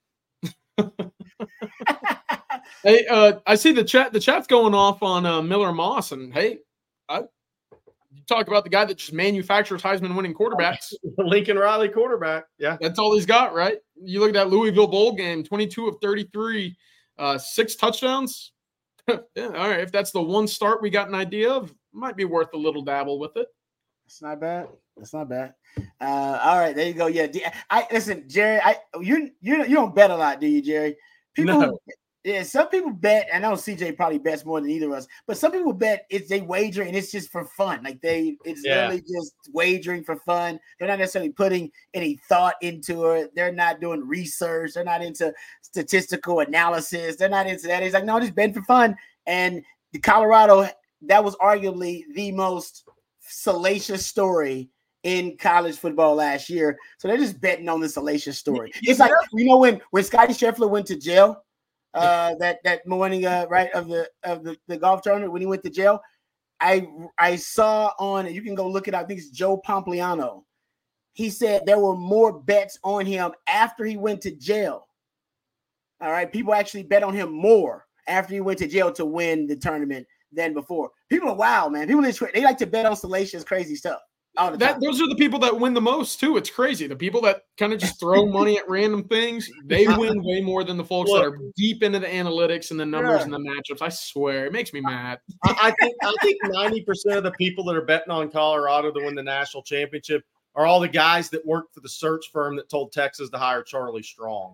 Hey, uh, I see the chat. The chat's going off on uh, Miller Moss, and hey, I you talk about the guy that just manufactures Heisman-winning quarterbacks. Lincoln Riley quarterback. Yeah. That's all he's got, right? You look at that Louisville bowl game, twenty-two of thirty-three, uh, six touchdowns. Yeah, all right. If that's the one start we got an idea of, might be worth a little dabble with it. That's not bad. That's not bad. Uh, all right, there you go. Yeah, D- I listen, Jerry. I you you you don't bet a lot, do you, Jerry? People, No. yeah. Some people bet. I know C J probably bets more than either of us, but some people bet it's they wager and it's just for fun. Like they, it's Yeah. literally just wagering for fun. They're not necessarily putting any thought into it. They're not doing research. They're not into statistical analysis. They're not into that. It's like no, just betting for fun. And the Colorado, that was arguably the most salacious story in college football last year. So they're just betting on the salacious story. You It's like, you know, when when Scotty Scheffler went to jail, uh, that that morning, uh, right, of the of the, the golf tournament when he went to jail, I I saw on, you can go look it up, I think it's Joe Pompliano. He said there were more bets on him after he went to jail. All right, people actually bet on him more after he went to jail to win the tournament than before. People are wild, man. People, they like to bet on salacious, crazy stuff all the That time. those are the people that win the most too. It's crazy. The people that kind of just throw money at random things, they win way more than the folks that are deep into the analytics and the numbers Yeah. and the matchups. I swear, it makes me mad. I, I think I think ninety percent of the people that are betting on Colorado to win the national championship are all the guys that worked for the search firm that told Texas to hire Charlie Strong.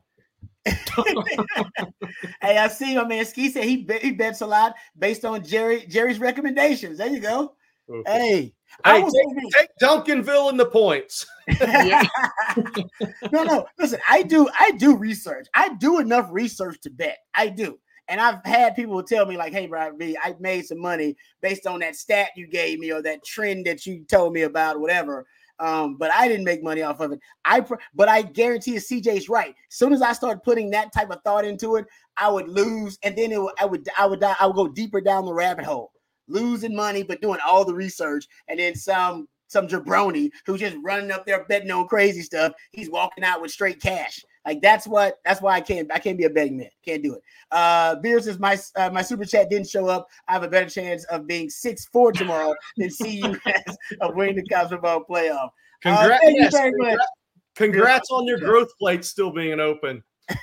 Hey, I see my man Ski said he bet, he bets a lot based on Jerry Jerry's recommendations. There you go. Hey, I Hey, was take, take Duncanville in the points. Yeah. no, no. Listen, I do I do research. I do enough research to bet. I do. And I've had people tell me, like, hey, Brian B, I made some money based on that stat you gave me or that trend that you told me about, or whatever. Um, but I didn't make money off of it. I pr- but I guarantee you C J's right. As soon as I start putting that type of thought into it, I would lose, and then it would, I would I would I would go deeper down the rabbit hole, losing money, but doing all the research, and then some some jabroni who's just running up there betting on crazy stuff. He's walking out with straight cash. Like that's what that's why I can't I can't be a betting man. Can't do it. Uh Beer says my uh, my super chat didn't show up. I have a better chance of being six four tomorrow than C U S of winning the college football playoff. Congrats, Uh, thank you yes, very much. congrats, congrats on your growth plate still being open.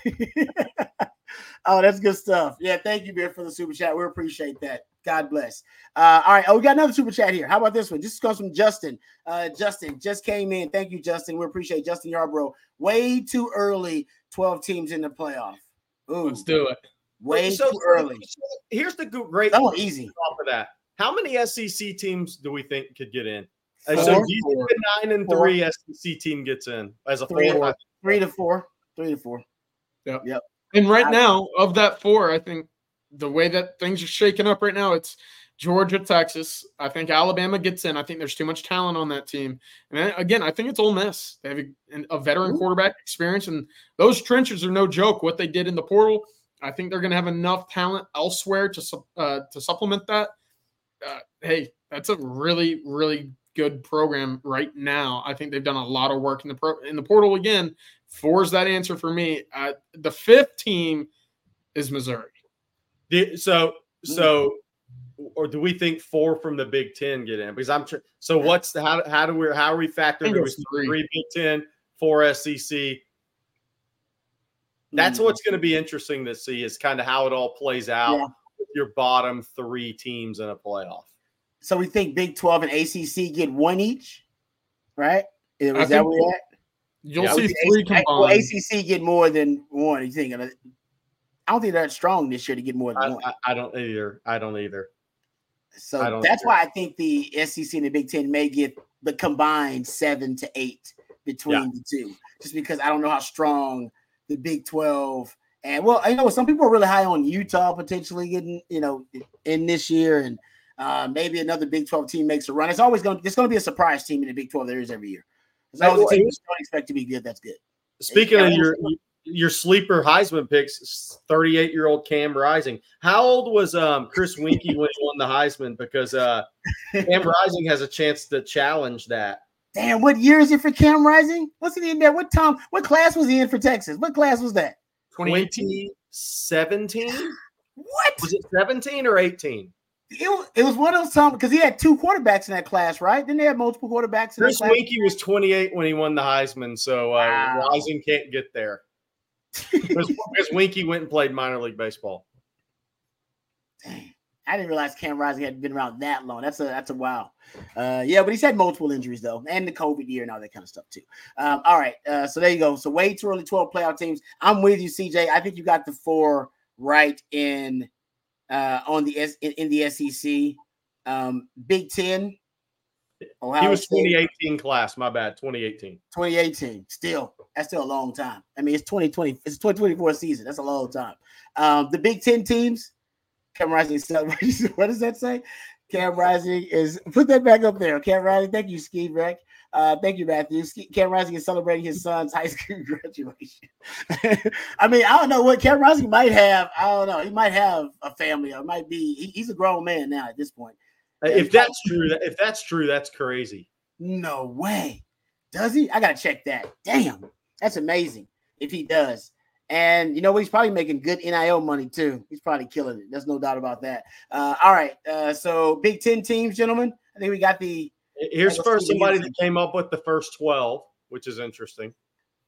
Oh, that's good stuff. Yeah, thank you, Beer, for the super chat. We appreciate that. God bless. Uh, all right. Oh, we got another super chat here. How about this one? This comes from Justin. Uh, Justin just came in. Thank you, Justin. We appreciate Justin Yarbrough. Way too early twelve teams in the playoff. Ooh, Let's do it. way so, too early. Here's the great That one easy. off of that. How many S E C teams do we think could get in? Four. So do you think the nine and Four. three S E C team gets in as a Three, four? three to four. Three to four. Yep. Yep. And right now, of that four, I think the way that things are shaking up right now, it's Georgia, Texas. I think Alabama gets in. I think there's too much talent on that team. And then, again, I think it's Ole Miss. They have a, a veteran quarterback experience, and those trenches are no joke. What they did in the portal, I think they're going to have enough talent elsewhere to uh, to supplement that. Uh, hey, that's a really, really good program right now. I think they've done a lot of work in the pro in the portal. Again, four is that answer for me. Uh, the fifth team is Missouri. The, so so. Or do we think four from the Big Ten get in? Because I'm tr- so what's the how how do we how are we factoring three. three Big Ten, four S E C? That's what's going to be interesting to see is kind of how it all plays out Yeah. with your bottom three teams in a playoff. So we think Big twelve and A C C get one each, right? Is I that think where we're at? You'll Yeah, see A- three combined. Will A C C get more than one? You think? I don't think they're strong this year to get more than I, one. I, I don't either. I don't either. So I don't that's agree. why I think the S E C and the Big Ten may get the combined seven to eight between Yeah. the two, just because I don't know how strong the Big twelve and well, I know some people are really high on Utah potentially getting, you know, in this year, and uh, maybe another Big twelve team makes a run. It's always going. It's going to be a surprise team in the Big twelve. There is every year. As long as the team you don't expect to be good, that's good. Speaking Yeah, of your your sleeper Heisman picks, thirty-eight-year-old Cam Rising. How old was um, Chris Winkie when he won the Heisman? Because uh, Cam Rising has a chance to challenge that. Damn, what year is it for Cam Rising? What's he in there? What time? What class was he in for Texas? What class was that? twenty seventeen? What? Was it seventeen or eighteen? It was, it was one of those times because he had two quarterbacks in that class, right? Didn't they have multiple quarterbacks in Chris that class? Winkie was twenty-eight when he won the Heisman, so uh, Wow. Rising can't get there. Because because Winkie went and played minor league baseball. Dang. I didn't realize Cam Rising had been around that long. That's a that's a wow. Uh, yeah, but he's had multiple injuries though, and the COVID year and all that kind of stuff too. Um, all right, uh, so there you go. So way too early twelve playoff teams. I'm with you, C J. I think you got the four right in uh, on the S in, in the S E C. Um, Big Ten. Ohio He was State, twenty eighteen class. My bad, twenty eighteen. twenty eighteen. Still, that's still a long time. I mean, it's twenty twenty. It's twenty twenty-four season. That's a long time. Um, the Big Ten teams. Cam Rising celebration. What does that say? Cam Rising is put that back up there. Cam Rising, thank you, Ski Wreck. Uh, thank you, Matthew. Ski, Cam Rising is celebrating his son's high school graduation. I mean, I don't know what Cam Rising might have. I don't know. He might have a family, or might be. He, he's a grown man now at this point. If that's true, that if that's true, that's crazy. No way. Does he? I gotta check that. Damn, that's amazing. If he does. And you know what? He's probably making good N I L money too. He's probably killing it. There's no doubt about that. Uh, all right. Uh, so Big Ten teams, gentlemen. I think we got the. Here's first somebody that came up with the first twelve, which is interesting.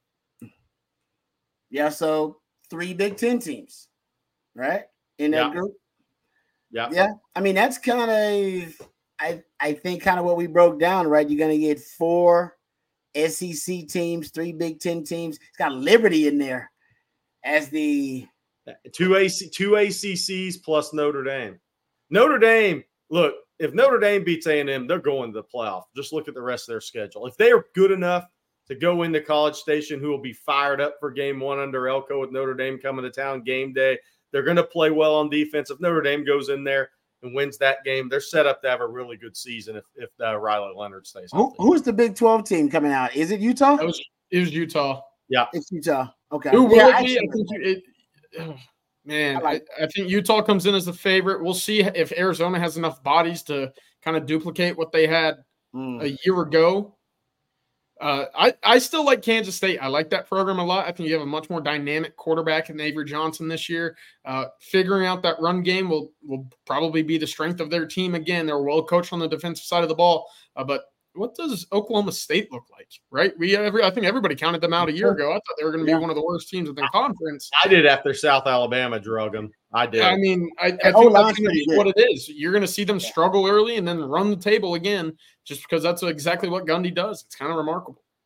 Yeah. So three Big Ten teams, right? In that Yeah. group. Yeah. Yeah. I mean, that's kind of, I, I think, kind of what we broke down, right? You're going to get four S E C teams, three Big Ten teams. It's got Liberty in there as the Two A C two A C Cs plus Notre Dame. Notre Dame, look, if Notre Dame beats A and M, they're going to the playoff. Just look at the rest of their schedule. If they are good enough to go into College Station, who will be fired up for game one under Elko with Notre Dame coming to town game day, they're going to play well on defense. If Notre Dame goes in there and wins that game, they're set up to have a really good season if, if uh, Riley Leonard stays who, healthy. who's the Big twelve team coming out? Is it Utah? That was it was Utah. Yeah. It's Utah. Okay. Who will Yeah, it I be? I see. think you, it, oh, man, I I, like- I think Utah comes in as the favorite. We'll see if Arizona has enough bodies to kind of duplicate what they had Mm. a year ago. Uh, I, I still like Kansas State. I like that program a lot. I think you have a much more dynamic quarterback in Avery Johnson this year. Uh, figuring out that run game will will probably be the strength of their team. Again, they're well coached on the defensive side of the ball. Uh, but what does Oklahoma State look like? Right? We every I think everybody counted them out a year ago. I thought they were going to be Yeah. one of the worst teams in the conference. I did after South Alabama drug them. I did. I mean, I, I And think O-line's that's gonna pretty be good. what it is. You're going to see them struggle early and then run the table again, just because that's exactly what Gundy does. It's kind of remarkable.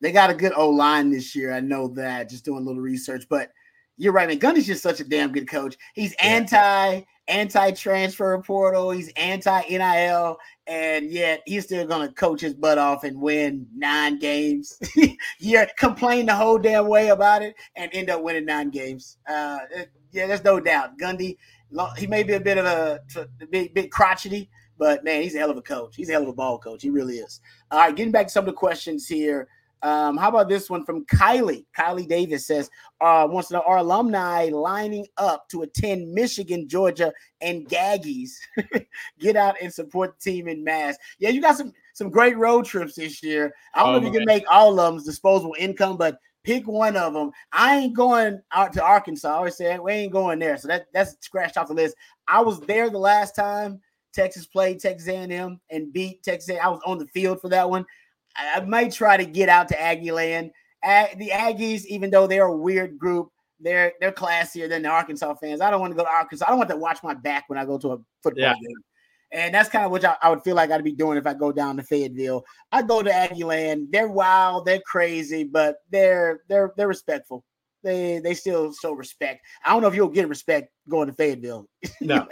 They got a good O-line this year. I know that, just doing a little research. But you're right, man. Gundy's just such a damn good coach. He's yeah. anti, anti-transfer portal. He's anti-N I L. And yet he's still going to coach his butt off and win nine games. Yeah, complain the whole damn way about it and end up winning nine games. Uh, yeah, there's no doubt. Gundy, he may be a bit of a, a big, big crotchety, but, man, he's a hell of a coach. He's a hell of a ball coach. He really is. All right, getting back to some of the questions here. Um, how about this one from Kylie? Kylie Davis says, uh, wants to know, are alumni lining up to attend Michigan, Georgia, and Gaggies? Get out and support the team in mass. Yeah, you got some some great road trips this year. I don't oh, know if you man. can make all of them disposable income, but pick one of them. I ain't going out to Arkansas. I always say we ain't going there. So that, that's scratched off the list. I was there the last time Texas played Texas A and M and beat Texas A and M. I was on the field for that one. I might try to get out to Aggie Land. Ag- the Aggies, even though they're a weird group, they're they're classier than the Arkansas fans. I don't want to go to Arkansas. I don't want to watch my back when I go to a football yeah. game. And that's kind of what I, I would feel like I'd be doing if I go down to Fayetteville. I go to Aggie Land. They're wild, they're crazy, but they're they're they're respectful. They they still show respect. I don't know if you'll get respect going to Fayetteville. No.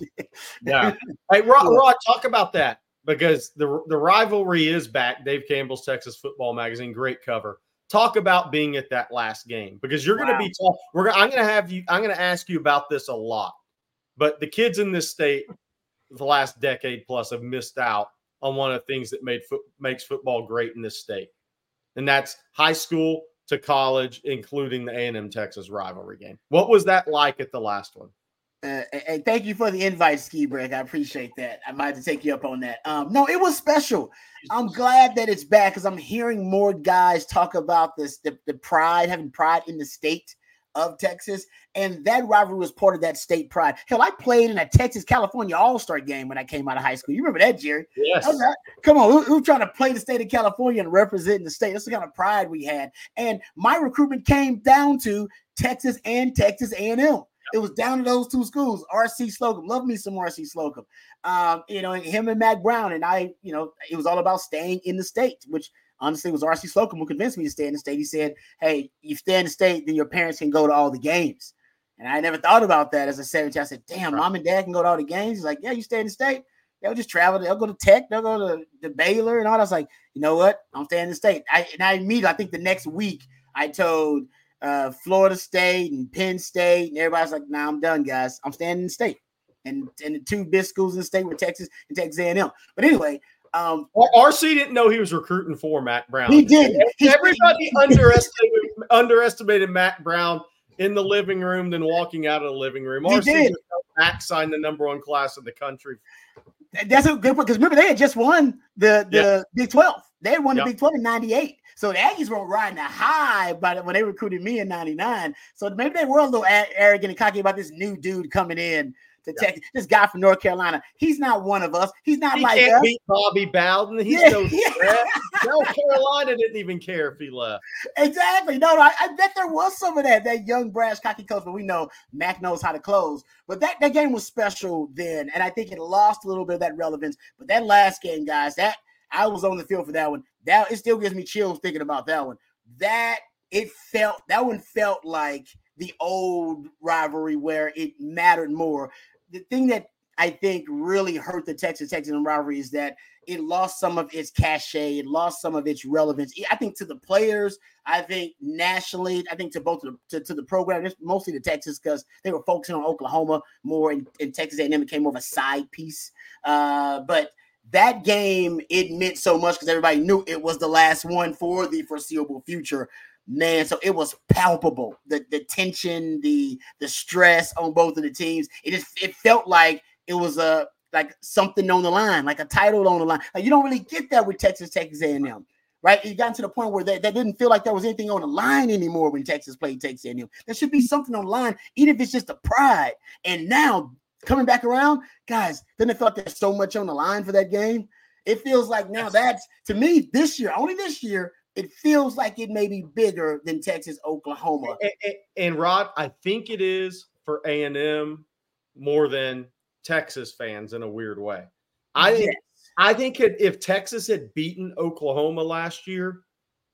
Yeah. Hey, Rod, Rod, talk about that. Because the the rivalry is back. Dave Campbell's Texas Football Magazine, great cover. Talk about being at that last game because you're wow. going to be. Talk, we're. I'm going to have you. I'm going to ask you about this a lot. But the kids in this state, the last decade plus, have missed out on one of the things that made foot, makes football great in this state, and that's high school to college, including the A and M Texas rivalry game. What was that like at the last one? Uh, and thank you for the invite, Ski Break. I appreciate that. I might have to take you up on that. Um, no, it was special. I'm glad that it's back because I'm hearing more guys talk about this, the, the pride, having pride in the state of Texas. And that rivalry was part of that state pride. Hell, I played in a Texas-California all-star game when I came out of high school. You remember that, Jerry? Yes. That, come on, we, we were trying to play the state of California and representing the state. That's the kind of pride we had. And my recruitment came down to Texas and Texas A and M. It was down to those two schools, R C Slocum. Love me some R C Slocum. Um, you know, him and Mac Brown. And I, you know, it was all about staying in the state, which honestly was R C Slocum who convinced me to stay in the state. He said, hey, you stay in the state, then your parents can go to all the games. And I never thought about that as a seventeen. I said, damn, right. Mom and dad can go to all the games. He's like, yeah, you stay in the state. They'll just travel. They'll go to Tech. They'll go to, to Baylor and all that. I was like, you know what? I'm staying in the state. I, and I immediately, I think the next week I told Uh, Florida State and Penn State, and everybody's like, nah, I'm done, guys. I'm staying in the state. And, and the two big schools in the state were Texas and Texas A and M. But anyway. Um, R C didn't know he was recruiting for Mac Brown. He didn't. Everybody underestimated, underestimated Mac Brown in the living room, then walking out of the living room. He R C did. Mac signed the number one class in the country. That's a good point, because remember, they had just won the, the yeah. Big twelve. They had won the yep. Big twelve in ninety-eight. So the Aggies were riding a high by the, when they recruited me in ninety-nine. So maybe they were a little a- arrogant and cocky about this new dude coming in to yeah. Texas. This guy from North Carolina. He's not one of us. He's not he like can't us. beat Bobby Bowden. He's yeah. no threat. North Carolina didn't even care if he left. Exactly. No, no I, I bet there was some of that, that young, brash, cocky coach, but we know Mac knows how to close. But that, that game was special then, and I think it lost a little bit of that relevance. But that last game, guys, that I was on the field for that one. That it still gives me chills thinking about that one. That it felt that one felt like the old rivalry where it mattered more. The thing that I think really hurt the Texas Texas rivalry is that it lost some of its cachet. It lost some of its relevance. I think to the players, I think nationally, I think to both the, to, to the program, mostly to Texas, because they were focusing on Oklahoma more, and, and Texas A and M became more of a side piece. Uh, but that game, it meant so much because everybody knew it was the last one for the foreseeable future. Man, so it was palpable. The the tension, the the stress on both of the teams. It just it felt like it was a like something on the line, like a title on the line. Like you don't really get that with Texas, Texas A and M, right? It got to the point where that, that didn't feel like there was anything on the line anymore when Texas played Texas A and M. There should be something on the line, even if it's just a pride. And now coming back around, guys, doesn't it feel like there's so much on the line for that game? It feels like now that's, to me, this year, only this year, it feels like it may be bigger than Texas, Oklahoma. And, and, and Rod, I think it is for A and M more than Texas fans in a weird way. I think, yes. I think if Texas had beaten Oklahoma last year,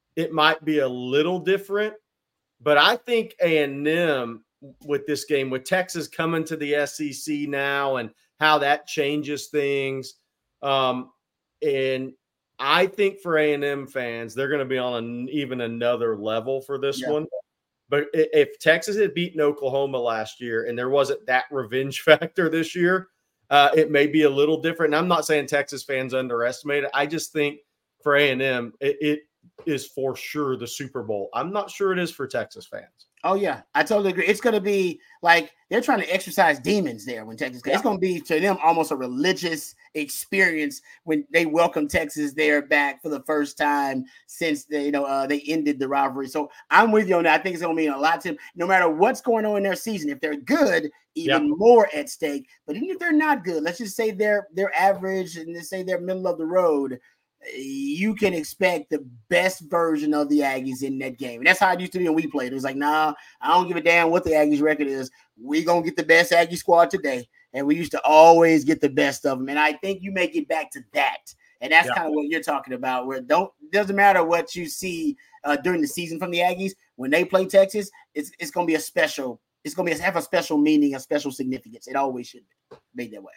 it might be a little different. But I think A and M with this game, with Texas coming to the S E C now and how that changes things, um, and I think for A and M fans, they're going to be on an, even another level for this yeah. one. But if Texas had beaten Oklahoma last year and there wasn't that revenge factor this year, uh, it may be a little different. And I'm not saying Texas fans underestimate it. I just think for A and M, it, it is for sure the Super Bowl. I'm not sure it is for Texas fans. Oh, yeah, I totally agree. It's going to be like they're trying to exercise demons there when Texas. Yeah. It's going to be to them almost a religious experience when they welcome Texas there back for the first time since they, you know, uh, they ended the rivalry. So I'm with you on that. I think it's going to mean a lot to them, no matter what's going on in their season. If they're good, even yep. more at stake. But even if they're not good, let's just say they're they're average and let's say they're middle of the road. You can expect the best version of the Aggies in that game. And that's how it used to be when we played. It was like, nah, I don't give a damn what the Aggies record is. We're going to get the best Aggie squad today. And we used to always get the best of them. And I think you may get back to that. And that's yeah. kind of what you're talking about, where don't it doesn't matter what you see uh, during the season from the Aggies. When they play Texas, it's it's going to be a special, it's going to be have a special meaning, a special significance. It always should be made that way.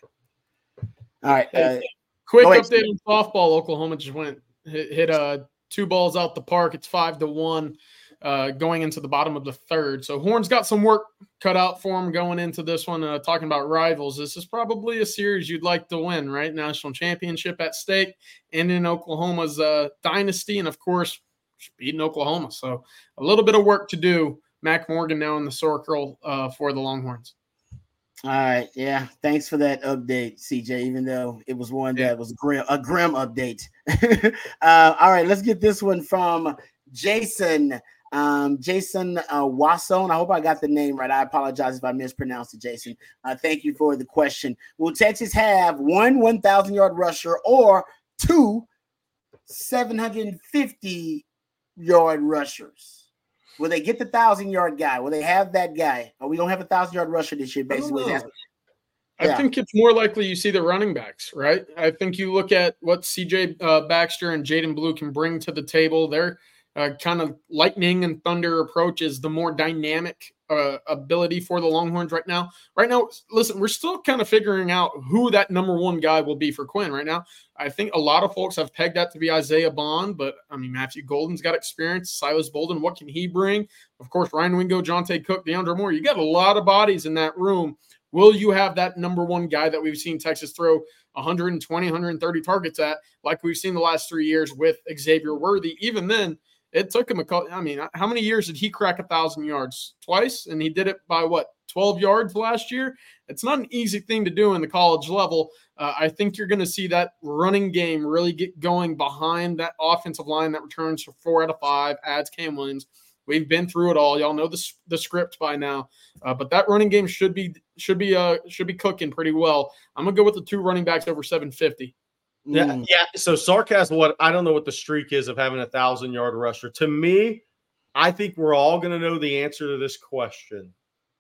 All right. Uh, Quick update on softball. Oklahoma just went hit, hit uh, two balls out the park. It's five to one uh, going into the bottom of the third. So Horn's got some work cut out for him going into this one. Uh, talking about rivals, this is probably a series you'd like to win, right? National championship at stake, and in Oklahoma's uh, dynasty, and of course beating Oklahoma. So a little bit of work to do. Mac Morgan now in the circle uh, for the Longhorns. All right, yeah. Thanks for that update, C J. Even though it was one that was grim, a grim update. uh, all right, let's get this one from Jason. Um, Jason uh, Wasson. I hope I got the name right. I apologize if I mispronounced it, Jason. Uh, thank you for the question. Will Texas have one one thousand yard rusher or two seven hundred fifty yard rushers? Will they get the thousand-yard guy? Will they have that guy? Are we going to have a thousand-yard rusher this year, basically? I, I yeah. think it's more likely you see the running backs, right? I think you look at what C J uh, Baxter and Jaden Blue can bring to the table. Their uh, kind of lightning and thunder approach is the more dynamic uh, ability for the Longhorns right now. Right now, listen, we're still kind of figuring out who that number one guy will be for Quinn right now. I think a lot of folks have pegged that to be Isaiah Bond, but I mean, Matthew Golden's got experience. Silas Bolden, what can he bring? Of course, Ryan Wingo, Jonte Cook, DeAndre Moore. You got a lot of bodies in that room. Will you have that number one guy that we've seen Texas throw one twenty, one thirty targets at, like we've seen the last three years with Xavier Worthy? Even then, it took him a couple. I mean, how many years did he crack a thousand yards? Twice, and he did it by what, twelve yards last year? It's not an easy thing to do in the college level. Uh, I think you're going to see that running game really get going behind that offensive line that returns for four out of five, adds Cam Williams. We've been through it all. Y'all know the the script by now, uh, but that running game should be should be uh should be cooking pretty well. I'm gonna go with the two running backs over seven fifty. Yeah, mm. yeah. So sarcasm. What I don't know what the streak is of having a thousand yard rusher. To me, I think we're all going to know the answer to this question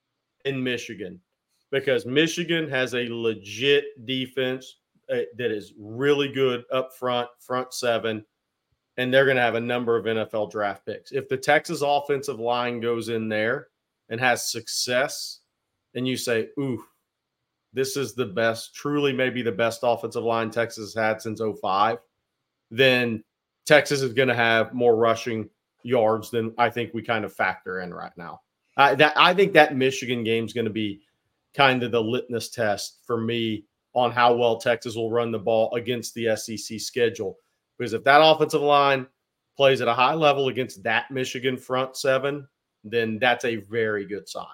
in Michigan, because Michigan has a legit defense uh, that is really good up front, front seven, and they're going to have a number of N F L draft picks. If the Texas offensive line goes in there and has success, and you say, "Ooh, this is the best, truly maybe the best offensive line Texas has had since oh five, then Texas is going to have more rushing yards than I think we kind of factor in right now. Uh, that I think that Michigan game is going to be kind of the litmus test for me on how well Texas will run the ball against the S E C schedule. Because if that offensive line plays at a high level against that Michigan front seven, then that's a very good sign.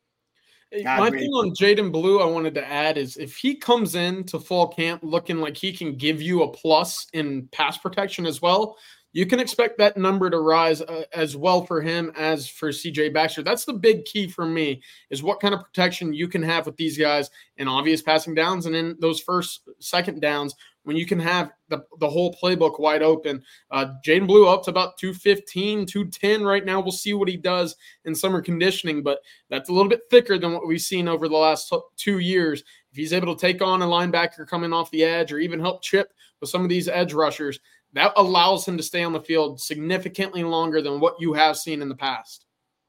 My thing on Jaden Blue I wanted to add is if he comes into fall camp looking like he can give you a plus in pass protection as well, you can expect that number to rise uh, as well for him as for C J Baxter. That's the big key for me, is what kind of protection you can have with these guys in obvious passing downs and in those first, second downs when you can have the, the whole playbook wide open. Uh, Jaden Blue up to about two fifteen, two ten right now. We'll see what he does in summer conditioning, but that's a little bit thicker than what we've seen over the last two years. If he's able to take on a linebacker coming off the edge or even help chip with some of these edge rushers, that allows him to stay on the field significantly longer than what you have seen in the past.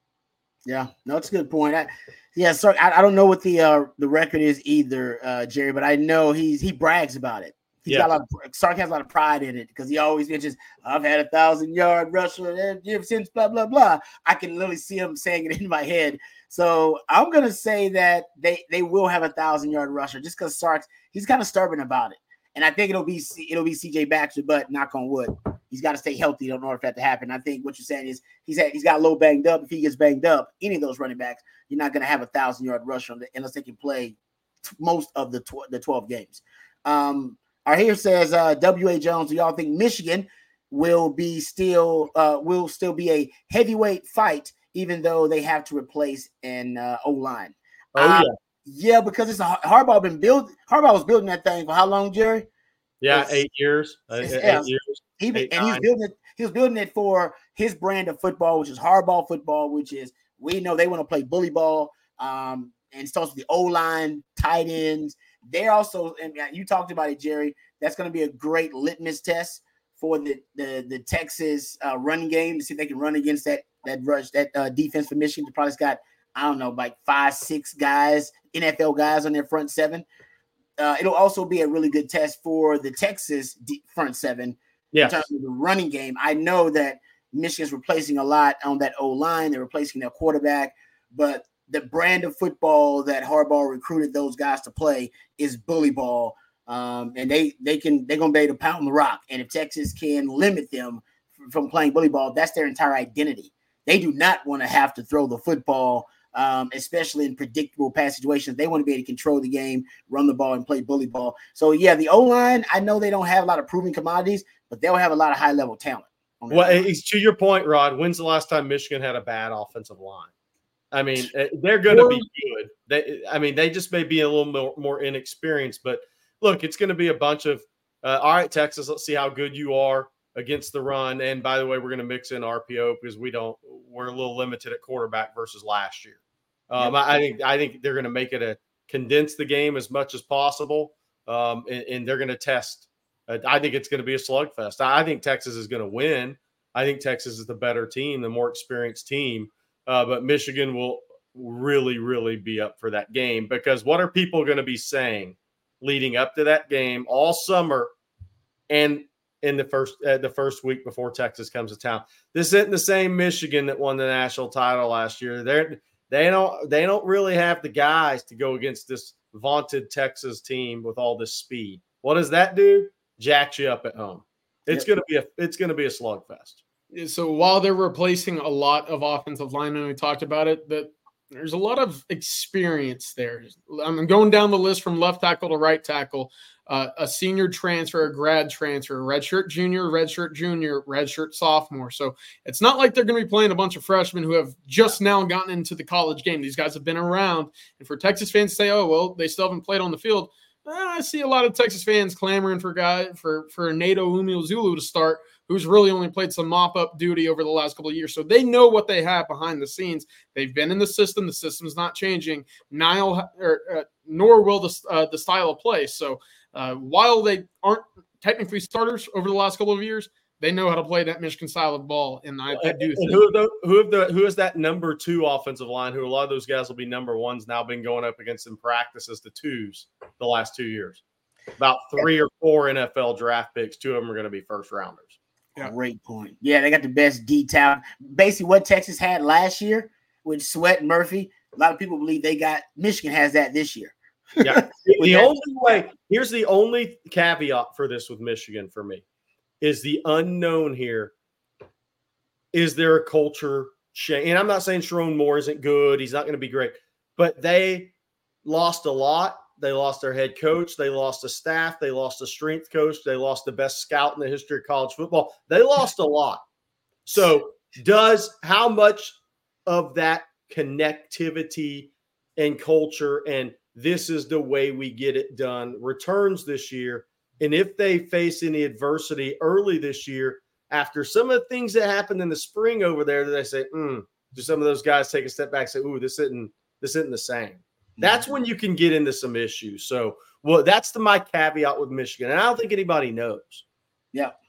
Yeah, no, that's a good point. I, yeah, so I, I don't know what the uh, the record is either, uh, Jerry, but I know he's he brags about it. He's Yeah. got a lot of Sark has a lot of pride in it because he always mentions, "I've had a thousand yard rusher ever since blah blah blah." I can literally see him saying it in my head. So I'm gonna say that they they will have a thousand yard rusher just because Sark's he's kind of stubborn about it, and I think it'll be it'll be C J Baxter, but knock on wood, he's got to stay healthy in order for that to happen. I think what you're saying is he's had, he's got a little banged up. If he gets banged up, any of those running backs, you're not gonna have a thousand yard rusher unless they can play t- most of the tw- the twelve games. Um, Our here says uh, W A Jones. Do y'all think Michigan will be still uh, will still be a heavyweight fight, even though they have to replace an uh, O line? Oh uh, yeah, yeah, because it's a Harbaugh been built. Harbaugh was building that thing for how long, Jerry? yeah, It's, eight years, it's, eight yeah, years, he, eight, and he's nine. building it. He was building it for his brand of football, which is hardball football, which is we know they want to play bully ball. Um, and it starts with the O line, tight ends. They're also, and you talked about it, Jerry. That's going to be a great litmus test for the the, the Texas uh, running game to see if they can run against that that rush that uh, defense for Michigan. They probably got I don't know like five six guys N F L guys on their front seven. Uh, it'll also be a really good test for the Texas D- front seven Yes. in terms of the running game. I know that Michigan's replacing a lot on that O line. They're replacing their quarterback, but the brand of football that Harbaugh recruited those guys to play is bully ball. Um, and they they can they're gonna be able to pound the rock. And if Texas can limit them f- from playing bully ball, that's their entire identity. They do not want to have to throw the football, um, especially in predictable pass situations. They want to be able to control the game, run the ball, and play bully ball. So yeah, the O line. I know they don't have a lot of proven commodities, but they'll have a lot of high level talent. Well, it's to your point, Rod. When's the last time Michigan had a bad offensive line? I mean, they're going to be good. They, I mean, they just may be a little more, more inexperienced, but look, it's going to be a bunch of, uh, all right, Texas, let's see how good you are against the run. And by the way, we're going to mix in R P O because we don't, we're a little limited at quarterback versus last year. Um, Yep. I, I think, I think they're going to make it a condense the game as much as possible. Um, and, and they're going to test. Uh, I think it's going to be a slugfest. I, I think Texas is going to win. I think Texas is the better team, the more experienced team. Uh, but Michigan will really, really be up for that game because what are people going to be saying leading up to that game all summer and in the first uh, the first week before Texas comes to town? This isn't the same Michigan that won the national title last year. They're they don't they don't really have the guys to go against this vaunted Texas team with all this speed. What does that do? Jacks you up at home. It's Yep. gonna be a it's gonna be a slugfest. So while they're replacing a lot of offensive linemen, we talked about it, that there's a lot of experience there. I'm going down the list from left tackle to right tackle, uh, a senior transfer, a grad transfer, redshirt junior, redshirt junior, redshirt sophomore. So it's not like they're going to be playing a bunch of freshmen who have just now gotten into the college game. These guys have been around. And for Texas fans to say, oh, well, they still haven't played on the field, I see a lot of Texas fans clamoring for guy for, for Nato Umeozulu to start, who's really only played some mop-up duty over the last couple of years. So they know what they have behind the scenes. They've been in the system. The system's not changing. Nile, or, uh, nor will the, uh, the style of play. So uh, while they aren't technically starters over the last couple of years, they know how to play that Michigan style of ball. And I, I do and think. who have the who have the who is that number two offensive line? Who a lot of those guys will be number ones now, been going up against in practice as the twos the last two years. About three or four N F L draft picks. Two of them are going to be first rounders. Yeah. Great point. Yeah, they got the best D talent. Basically, what Texas had last year with Sweat and Murphy, a lot of people believe they got Michigan has that this year. Yeah. the that- only way, here's the only caveat for this with Michigan for me, is the unknown here. Is there a culture change? And I'm not saying Sharon Moore isn't good. He's not going to be great. But they lost a lot. They lost their head coach. They lost a staff. They lost a strength coach. They lost the best scout in the history of college football. They lost a lot. So does how much of that connectivity and culture and this is the way we get it done returns this year? And if they face any adversity early this year, after some of the things that happened in the spring over there, that they say, mm, do some of those guys take a step back and say, ooh, this isn't this isn't the same? That's when you can get into some issues. So, well, that's the my caveat with Michigan. And I don't think anybody knows. Yeah.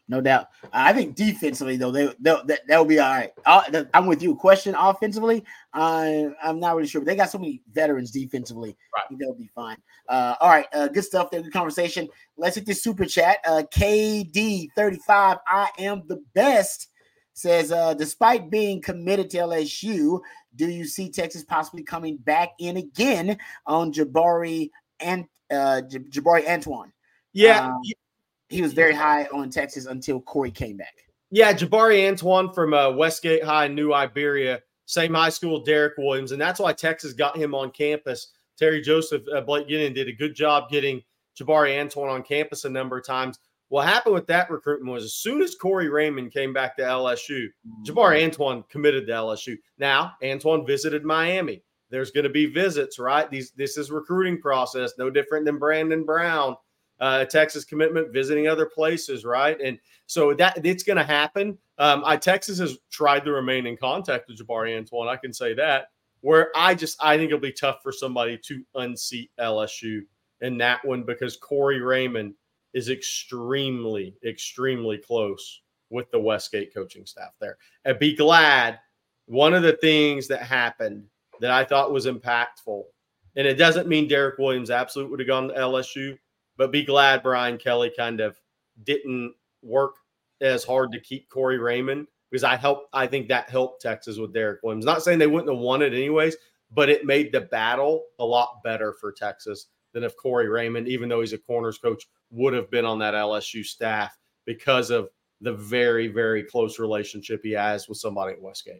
No doubt. I think defensively, though, they that that will be all right. Uh, I'm with you. Question offensively, I I'm not really sure, but they got so many veterans defensively. Right. I think they'll be fine. Uh, all right, uh, good stuff there. Good conversation. Let's hit this super chat. Uh, K D thirty-five, I am the best. Says, uh, despite being committed to L S U, do you see Texas possibly coming back in again on Jabari and uh, J- Jabari Antoine? Yeah. Um, He was very high on Texas until Corey came back. Yeah, Jabari Antoine from uh, Westgate High, New Iberia, same high school, Derek Williams, and that's why Texas got him on campus. Terry Joseph, uh, Blake Gideon did a good job getting Jabari Antoine on campus a number of times. What happened with that recruitment was as soon as Corey Raymond came back to L S U, Jabari Antoine committed to L S U. Now, Antoine visited Miami. There's going to be visits, right? These This is recruiting process, no different than Brandon Brown. Uh, Texas commitment, visiting other places, right? And so that it's going to happen. Um, I Texas has tried to remain in contact with Jabari Antoine. I can say that. Where I just I think it'll be tough for somebody to unseat L S U in that one because Corey Raymond is extremely, extremely close with the Westgate coaching staff there. And be glad. One of the things that happened that I thought was impactful, and it doesn't mean Derek Williams absolutely would have gone to L S U. But be glad Brian Kelly kind of didn't work as hard to keep Corey Raymond because I helped. I think that helped Texas with Derek Williams. Not saying they wouldn't have won it anyways, but it made the battle a lot better for Texas than if Corey Raymond, even though he's a corners coach, would have been on that L S U staff because of the very, very close relationship he has with somebody at Westgate.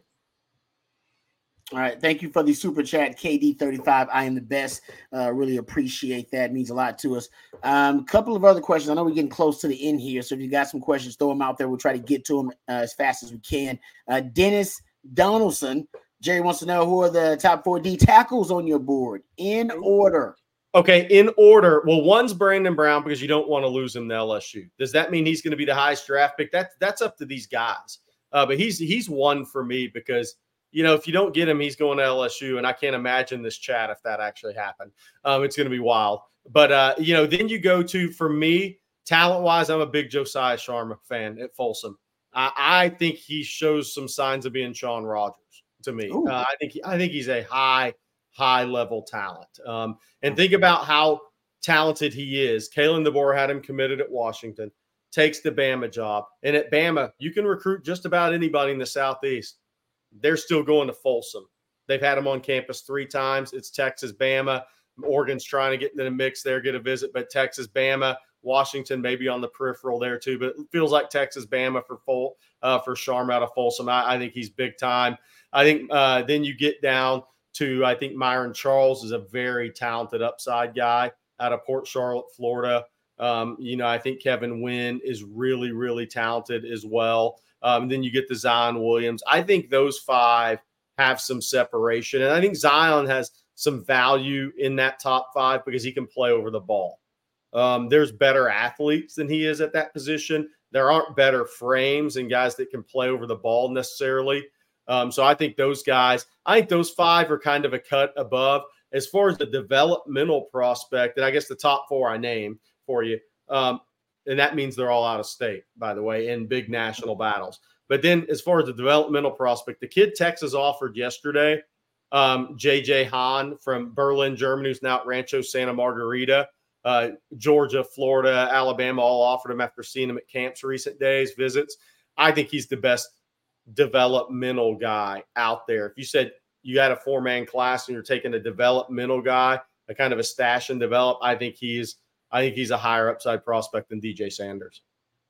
All right. Thank you for the super chat, K D thirty-five. I am the best. Uh, really appreciate that. It means a lot to us. A um, couple of other questions. I know we're getting close to the end here. So if you got some questions, throw them out there. We'll try to get to them uh, as fast as we can. Uh, Dennis Donaldson. Jerry wants to know who are the top four D tackles on your board in order. Okay, in order. Well, one's Brandon Brown because you don't want to lose him to L S U. Does that mean he's going to be the highest draft pick? That's that's up to these guys. Uh, but he's he's one for me because – you know, if you don't get him, he's going to L S U, and I can't imagine this chat if that actually happened. Um, it's going to be wild. But, uh, you know, then you go to, for me, talent-wise, I'm a big Josiah Sharma fan at Folsom. I, I think he shows some signs of being Sean Rogers to me. Uh, I think I think he's a high, high-level talent. Um, and think about how talented he is. Kalen DeBoer had him committed at Washington, takes the Bama job. And at Bama, you can recruit just about anybody in the Southeast. They're still going to Folsom. They've had him on campus three times. It's Texas, Bama. Oregon's trying to get in the mix there, get a visit, but Texas, Bama, Washington maybe on the peripheral there too. But it feels like Texas, Bama for full uh, for Sharma out of Folsom. I, I think he's big time. I think uh, then you get down to I think Myron Charles is a very talented upside guy out of Port Charlotte, Florida. Um, you know, I think Kevin Wynn is really, really talented as well. Um, then you get the Zion Williams. I think those five have some separation. And I think Zion has some value in that top five because he can play over the ball. Um, there's better athletes than he is at that position. There aren't better frames and guys that can play over the ball necessarily. Um, so I think those guys, I think those five are kind of a cut above. As far as the developmental prospect, and I guess the top four I named for you, um, and that means they're all out of state, by the way, in big national battles. But then as far as the developmental prospect, the kid Texas offered yesterday, um, J J Hahn from Berlin, Germany, who's now at Rancho Santa Margarita, uh, Georgia, Florida, Alabama, all offered him after seeing him at camps recent days, visits. I think he's the best developmental guy out there. If you said you had a four-man class and you're taking a developmental guy, a kind of a stash and develop, I think he's I think he's a higher upside prospect than D J Sanders.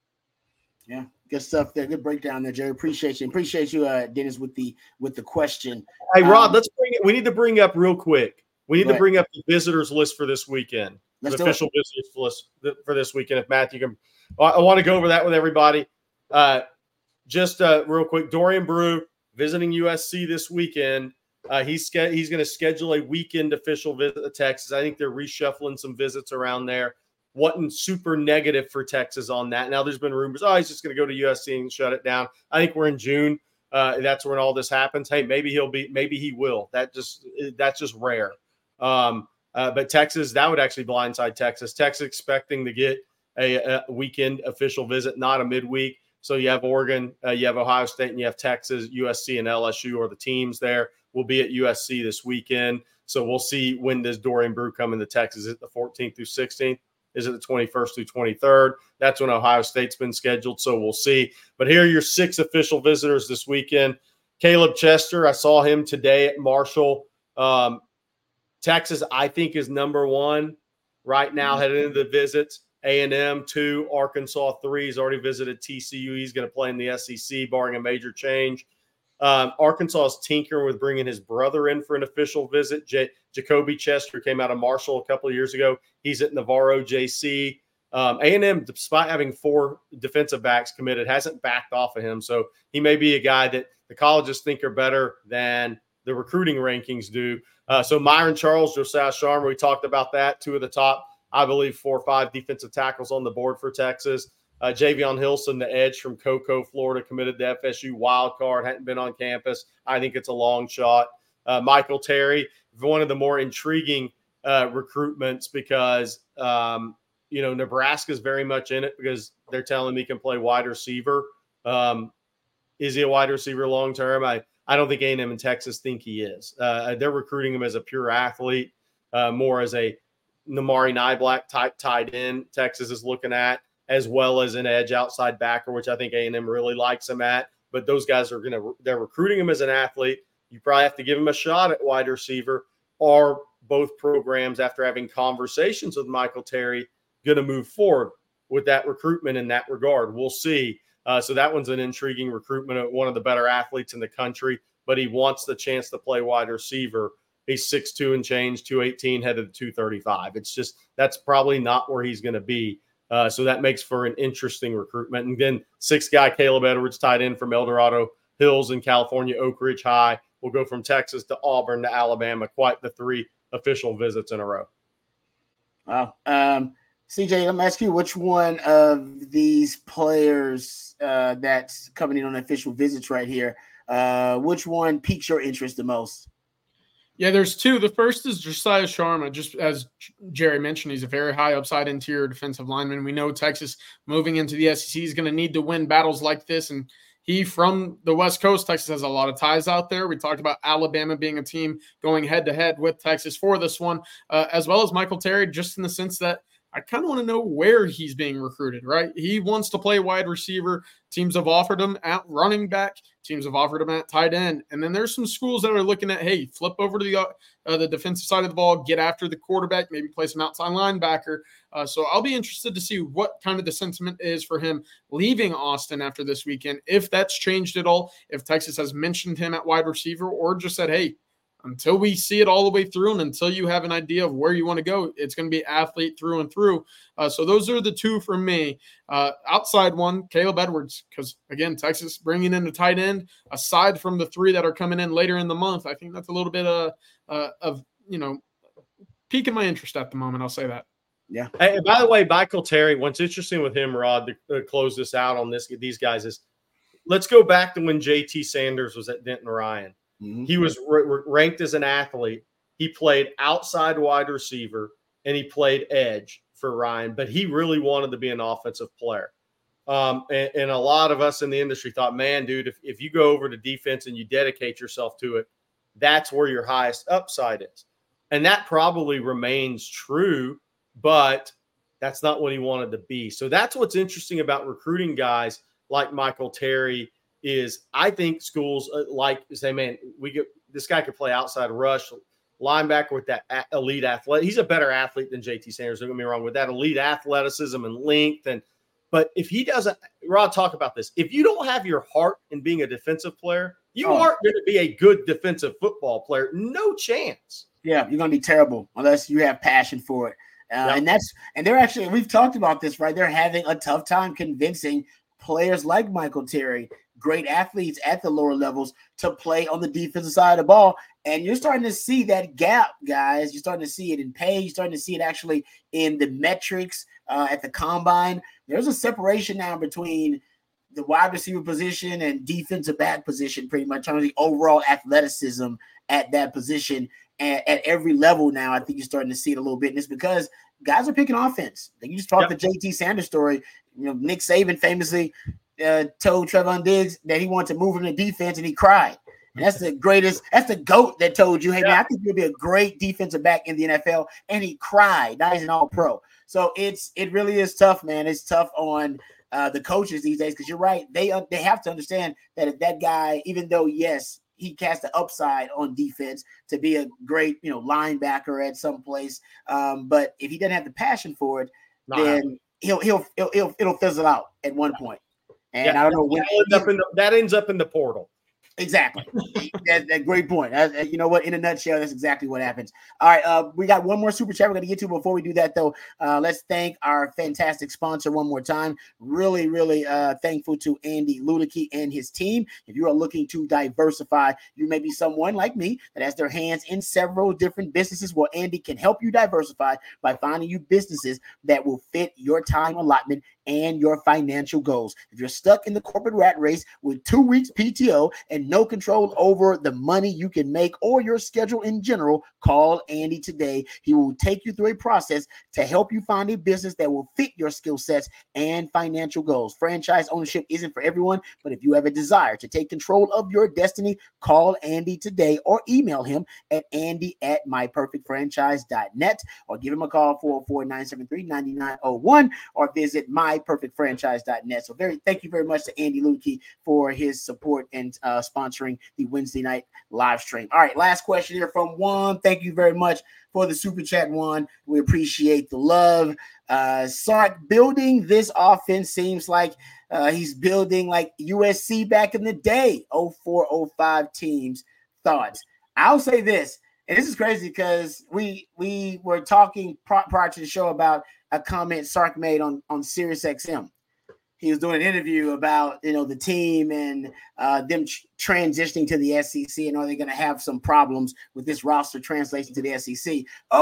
Yeah, good stuff there. Good breakdown there, Jerry. Appreciate you. Appreciate you, uh, Dennis, with the with the question. Hey, Rod, um, let's bring it. We need to bring up real quick. We need to bring up the visitors list for this weekend. Let's the do official it. visitors list for this weekend. If Matthew can, I want to go over that with everybody. Uh, just uh, real quick, Dorian Brew visiting U S C this weekend. Uh, he's he's going to schedule a weekend official visit to Texas. I think they're reshuffling some visits around there. Wasn't super negative for Texas on that. Now there's been rumors, oh, he's just going to go to U S C and shut it down. I think we're in June. Uh, that's when all this happens. Hey, maybe he'll be, maybe he will. That just that's just rare. Um, uh, but Texas, that would actually blindside Texas. Texas expecting to get a, a weekend official visit, not a midweek. So you have Oregon, uh, you have Ohio State, and you have Texas. U S C and L S U are the teams there. We'll be at U S C this weekend. So we'll see, when does Dorian Brew come into Texas? Is it the fourteenth through sixteenth? Is it the twenty-first through twenty-third? That's when Ohio State's been scheduled, so we'll see. But here are your six official visitors this weekend. Caleb Chester, I saw him today at Marshall. Um, Texas, I think, is number one right now headed into the visits. A and M, two. Arkansas, three. He's already visited T C U. He's going to play in the S E C, barring a major change. Um, Arkansas is tinkering with bringing his brother in for an official visit. J- Jacoby Chester came out of Marshall a couple of years ago. He's at Navarro J C. Um, A and M, despite having four defensive backs committed, hasn't backed off of him. So he may be a guy that the colleges think are better than the recruiting rankings do. Uh, so Myron Charles, Josiah Sharma, we talked about that. Two of the top, I believe, four or five defensive tackles on the board for Texas. Uh, Javion Hilson, the edge from Cocoa, Florida, committed to F S U, wild card, hadn't been on campus. I think it's a long shot. Uh, Michael Terry, one of the more intriguing uh, recruitments because, um, you know, Nebraska's very much in it because they're telling me he can play wide receiver. Um, is he a wide receiver long term? I, I don't think A and M and Texas think he is. Uh, they're recruiting him as a pure athlete, uh, more as a Namari Niblack type tight end Texas is looking at, as well as an edge outside backer, which I think A and M really likes him at. But those guys are going to – they're recruiting him as an athlete. You probably have to give him a shot at wide receiver. Are both programs, after having conversations with Michael Terry, going to move forward with that recruitment in that regard? We'll see. Uh, so that one's an intriguing recruitment of one of the better athletes in the country, but he wants the chance to play wide receiver. He's six two and change, two eighteen, headed to two thirty-five. It's just – that's probably not where he's going to be. Uh, so that makes for an interesting recruitment. And then sixth guy, Caleb Edwards, tight end from El Dorado Hills in California, Oak Ridge High. Will go from Texas to Auburn to Alabama. Quite the three official visits in a row. Wow. Um, C J, let me ask you, which one of these players uh, that's coming in on official visits right here, uh, which one piques your interest the most? Yeah, there's two. The first is Josiah Sharma. Just as Jerry mentioned, he's a very high upside interior defensive lineman. We know Texas moving into the S E C is going to need to win battles like this. And he, from the West Coast, Texas has a lot of ties out there. We talked about Alabama being a team going head-to-head with Texas for this one, uh, as well as Michael Terry, just in the sense that I kind of want to know where he's being recruited, right? He wants to play wide receiver. Teams have offered him at running back. Teams have offered him at tight end. And then there's some schools that are looking at, hey, flip over to the uh, the defensive side of the ball, get after the quarterback, maybe play some outside linebacker. Uh, so I'll be interested to see what kind of the sentiment is for him leaving Austin after this weekend, if that's changed at all, if Texas has mentioned him at wide receiver or just said, hey, until we see it all the way through and until you have an idea of where you want to go, it's going to be athlete through and through. Uh, so those are the two for me. Uh, outside one, Caleb Edwards, because, again, Texas bringing in the tight end, aside from the three that are coming in later in the month, I think that's a little bit of, uh, of you know, piquing my interest at the moment. I'll say that. Yeah. Hey, by the way, Michael Terry, what's interesting with him, Rod, to, to close this out on this, these guys is let's go back to when J T Sanders was at Denton Ryan. Mm-hmm. He was r- ranked as an athlete. He played outside wide receiver and he played edge for Ryan, but he really wanted to be an offensive player. Um, and, and a lot of us in the industry thought, man, dude, if, if you go over to defense and you dedicate yourself to it, that's where your highest upside is. And that probably remains true, but that's not what he wanted to be. So that's what's interesting about recruiting guys like Michael Terry is I think schools like say, man, we get this guy could play outside rush, linebacker with that elite athlete. He's a better athlete than J T Sanders. Don't get me wrong, with that elite athleticism and length. And but if he doesn't, Rod, talk about this. If you don't have your heart in being a defensive player, you oh. aren't going to be a good defensive football player. No chance. Yeah, you're going to be terrible unless you have passion for it. Uh, yep. And that's and they're actually we've talked about this, right? They're having a tough time convincing players like Michael Terry, great athletes at the lower levels, to play on the defensive side of the ball. And you're starting to see that gap, guys. You're starting to see it in pay. You're starting to see it actually in the metrics uh, at the combine. There's a separation now between the wide receiver position and defensive back position, pretty much, in terms of the overall athleticism at that position. At, at every level now, I think you're starting to see it a little bit. And it's because guys are picking offense. You just talked Yep. the J T Sanders story. You know, Nick Saban famously uh, told Trevon Diggs that he wanted to move him to defense, and he cried. And that's the greatest. That's the GOAT that told you, hey, man, I think you'll be a great defensive back in the N F L. And he cried. Now he's an all-pro. So it's it really is tough, man. It's tough on uh, the coaches these days because you're right. They uh, they have to understand that if that guy, even though, yes, he cast the upside on defense to be a great, you know, linebacker at some place, um, but if he doesn't have the passion for it, Not then he'll, he'll he'll he'll it'll fizzle out at one point. And yeah, I don't know when that ends, up in the, that ends up in the portal. Exactly. that, that great point. Uh, you know what? In a nutshell, that's exactly what happens. All right. Uh, we got one more super chat we're going to get to. Before we do that, though, uh, let's thank our fantastic sponsor one more time. Really, really uh, thankful to Andy Ludicky and his team. If you are looking to diversify, you may be someone like me that has their hands in several different businesses. Well, Andy can help you diversify by finding you businesses that will fit your time allotment and your financial goals. If you're stuck in the corporate rat race with two weeks P T O and no control over the money you can make or your schedule in general, call Andy today. He will take you through a process to help you find a business that will fit your skill sets and financial goals. Franchise ownership isn't for everyone, but if you have a desire to take control of your destiny, call Andy today or email him at andy at my perfect franchise dot net or give him a call four oh four, nine seven three, nine nine oh one or visit my perfect franchise dot net. So very thank you very much to Andy Ludicky for his support and uh, sponsoring the Wednesday night live stream. All right, last question here from Juan. Thank you very much for the super chat, Juan. We appreciate the love. Uh, Sark, building this offense seems like uh, he's building like U S C back in the day, oh four oh five teams. Thoughts? I'll say this, and this is crazy because we we were talking prior to the show about a comment Sark made on, on Sirius X M. He was doing an interview about, you know, the team and uh, them tr- transitioning to the S E C, and are they going to have some problems with this roster translation to the S E C?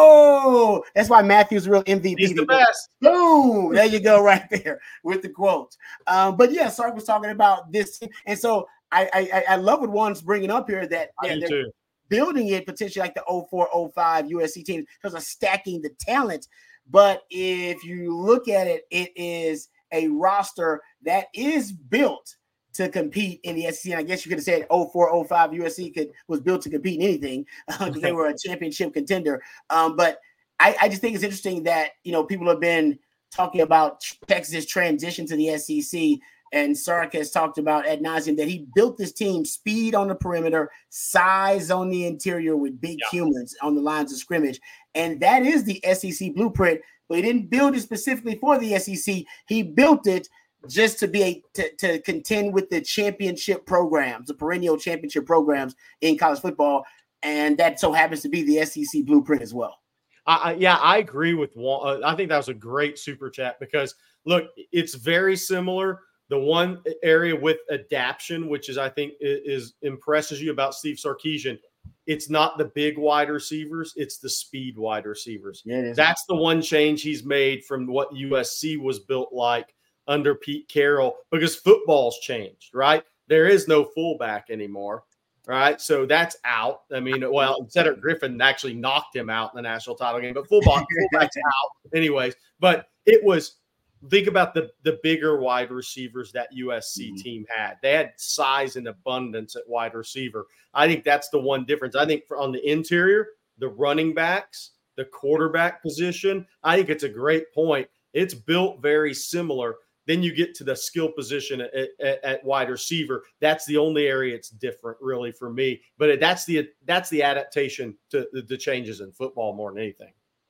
Oh, that's why Matthew's real M V P. He's the best. Boom! There you go, right there with the quotes. Um, but yeah, Sark was talking about this, and so I I, I love what Juan's bringing up here that I yeah, do they're too. building it potentially like the oh four oh five U S C team because of stacking the talent. But if you look at it, it is a roster that is built to compete in the S E C. And I guess you could have said oh four oh five U S C could was built to compete in anything because uh, they were a championship contender. Um, but I, I just think it's interesting that, you know, people have been talking about Texas transition to the S E C, and Sark has talked about ad nauseum that he built this team speed on the perimeter, size on the interior with big yeah. humans on the lines of scrimmage. And that is the S E C blueprint, but he didn't build it specifically for the S E C. He built it just to be a to, to contend with the championship programs, the perennial championship programs in college football. And that so happens to be the S E C blueprint as well. I, yeah, I agree with Juan. I think that was a great super chat because, look, it's very similar. The one area with adaption, which is I think is, is impresses you about Steve Sarkisian, it's not the big wide receivers, it's the speed wide receivers. Yeah, that's the one change he's made from what U S C was built like under Pete Carroll, because football's changed, right? There is no fullback anymore, right? So that's out. I mean, well, Cedric Griffin actually knocked him out in the national title game, but fullback, fullback's out anyways. But it was – think about the, the bigger wide receivers that U S C mm-hmm. team had. They had size and abundance at wide receiver. I think that's the one difference. I think for, on the interior, the running backs, the quarterback position, I think it's a great point. It's built very similar. Then you get to the skill position at, at, at wide receiver. That's the only area it's different, really, for me. But that's the that's the adaptation to the, the changes in football more than anything.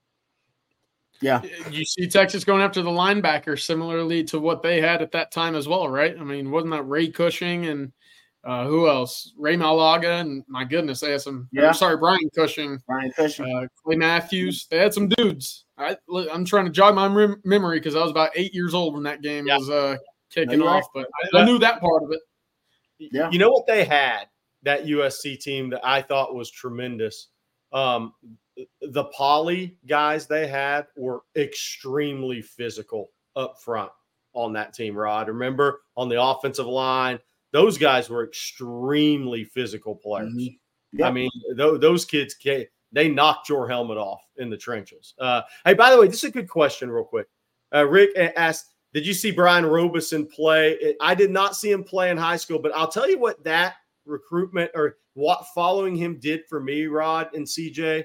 Yeah. You see Texas going after the linebacker similarly to what they had at that time as well, right? I mean, wasn't that Ray Cushing and uh, who else? Ray Malaga, and my goodness, they had some – yeah. sorry, Brian Cushing. Brian Cushing. Uh, Clay Matthews. They had some dudes. I, I'm trying to jog my rem- memory because I was about eight years old when that game yeah. was uh, kicking no, off, right. but I, I knew that part of it. Yeah. You know what they had, that U S C team that I thought was tremendous? Um, the poly guys they had were extremely physical up front on that team, Rod. Remember, on the offensive line, those guys were extremely physical players. Mm-hmm. Yep. I mean, th- those kids, they knocked your helmet off in the trenches. Uh, hey, by the way, this is a good question real quick. Uh, Rick asked, did you see Brian Robeson play? I did not see him play in high school, but I'll tell you what that recruitment or what following him did for me, Rod and C J.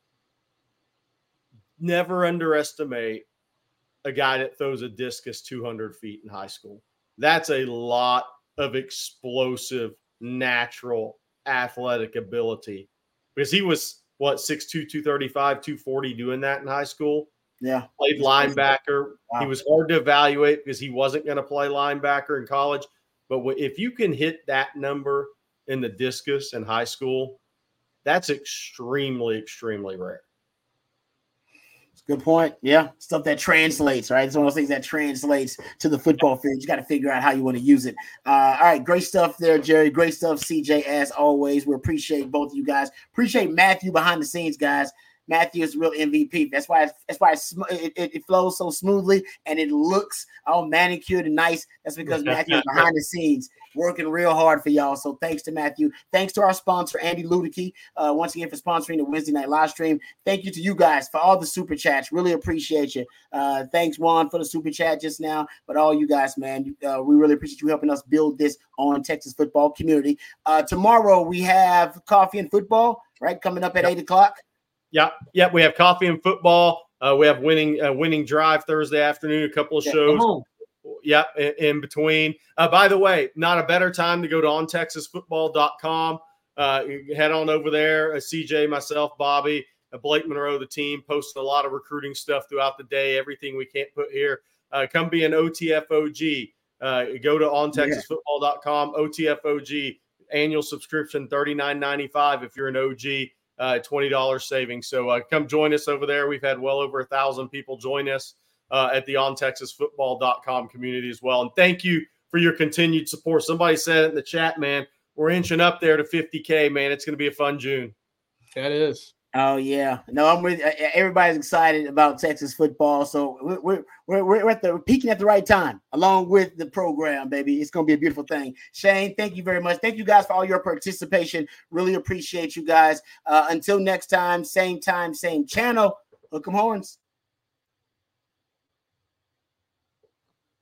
Never underestimate a guy that throws a discus two hundred feet in high school. That's a lot of explosive, natural, athletic ability because he was, what, six two, two thirty-five, two forty doing that in high school. Yeah. Played linebacker. Wow. He was hard to evaluate because he wasn't going to play linebacker in college. But if you can hit that number in the discus in high school, that's extremely, extremely rare. Good point. Yeah. Stuff that translates, right? It's one of those things that translates to the football field. You got to figure out how you want to use it. Uh, all right. Great stuff there, Jerry. Great stuff, C J, as always. We appreciate both of you guys. Appreciate Matthew behind the scenes, guys. Matthew is the real M V P. That's why it's, that's why it's, it, it, it flows so smoothly and it looks all manicured and nice. That's because Matthew is behind the scenes working real hard for y'all. So thanks to Matthew. Thanks to our sponsor, Andy Ludicky, uh, once again for sponsoring the Wednesday night live stream. Thank you to you guys for all the super chats. Really appreciate you. Uh, thanks, Juan, for the super chat just now. But all you guys, man, uh, we really appreciate you helping us build this on Texas football community. Uh, tomorrow we have Coffee and Football, right, coming up at yep. eight o'clock. Yeah, yeah, we have Coffee and Football. Uh, we have winning uh, winning drive Thursday afternoon. A couple of yeah, shows. Yeah, in, in between. Uh, by the way, not a better time to go to on texas football dot com. Uh, head on over there. Uh, C J, myself, Bobby, uh, Blake Monroe, the team, posting a lot of recruiting stuff throughout the day. Everything we can't put here. Uh, come be an O T F O G. Uh, go to on texas football dot com. O T F O G annual subscription thirty-nine ninety-five if you're an O G. Uh, twenty dollars savings. So uh, come join us over there. We've had well over a thousand people join us uh, at the on texas football dot com community as well. And thank you for your continued support. Somebody said it in the chat, man, we're inching up there to fifty K, man. It's going to be a fun June. That is. Oh yeah, no, I'm with everybody's excited about Texas football. So we're we're we're at the we're peaking at the right time, along with the program, baby. It's gonna be a beautiful thing. Shane, thank you very much. Thank you guys for all your participation. Really appreciate you guys. Uh, until next time, same time, same channel. Hook 'em horns.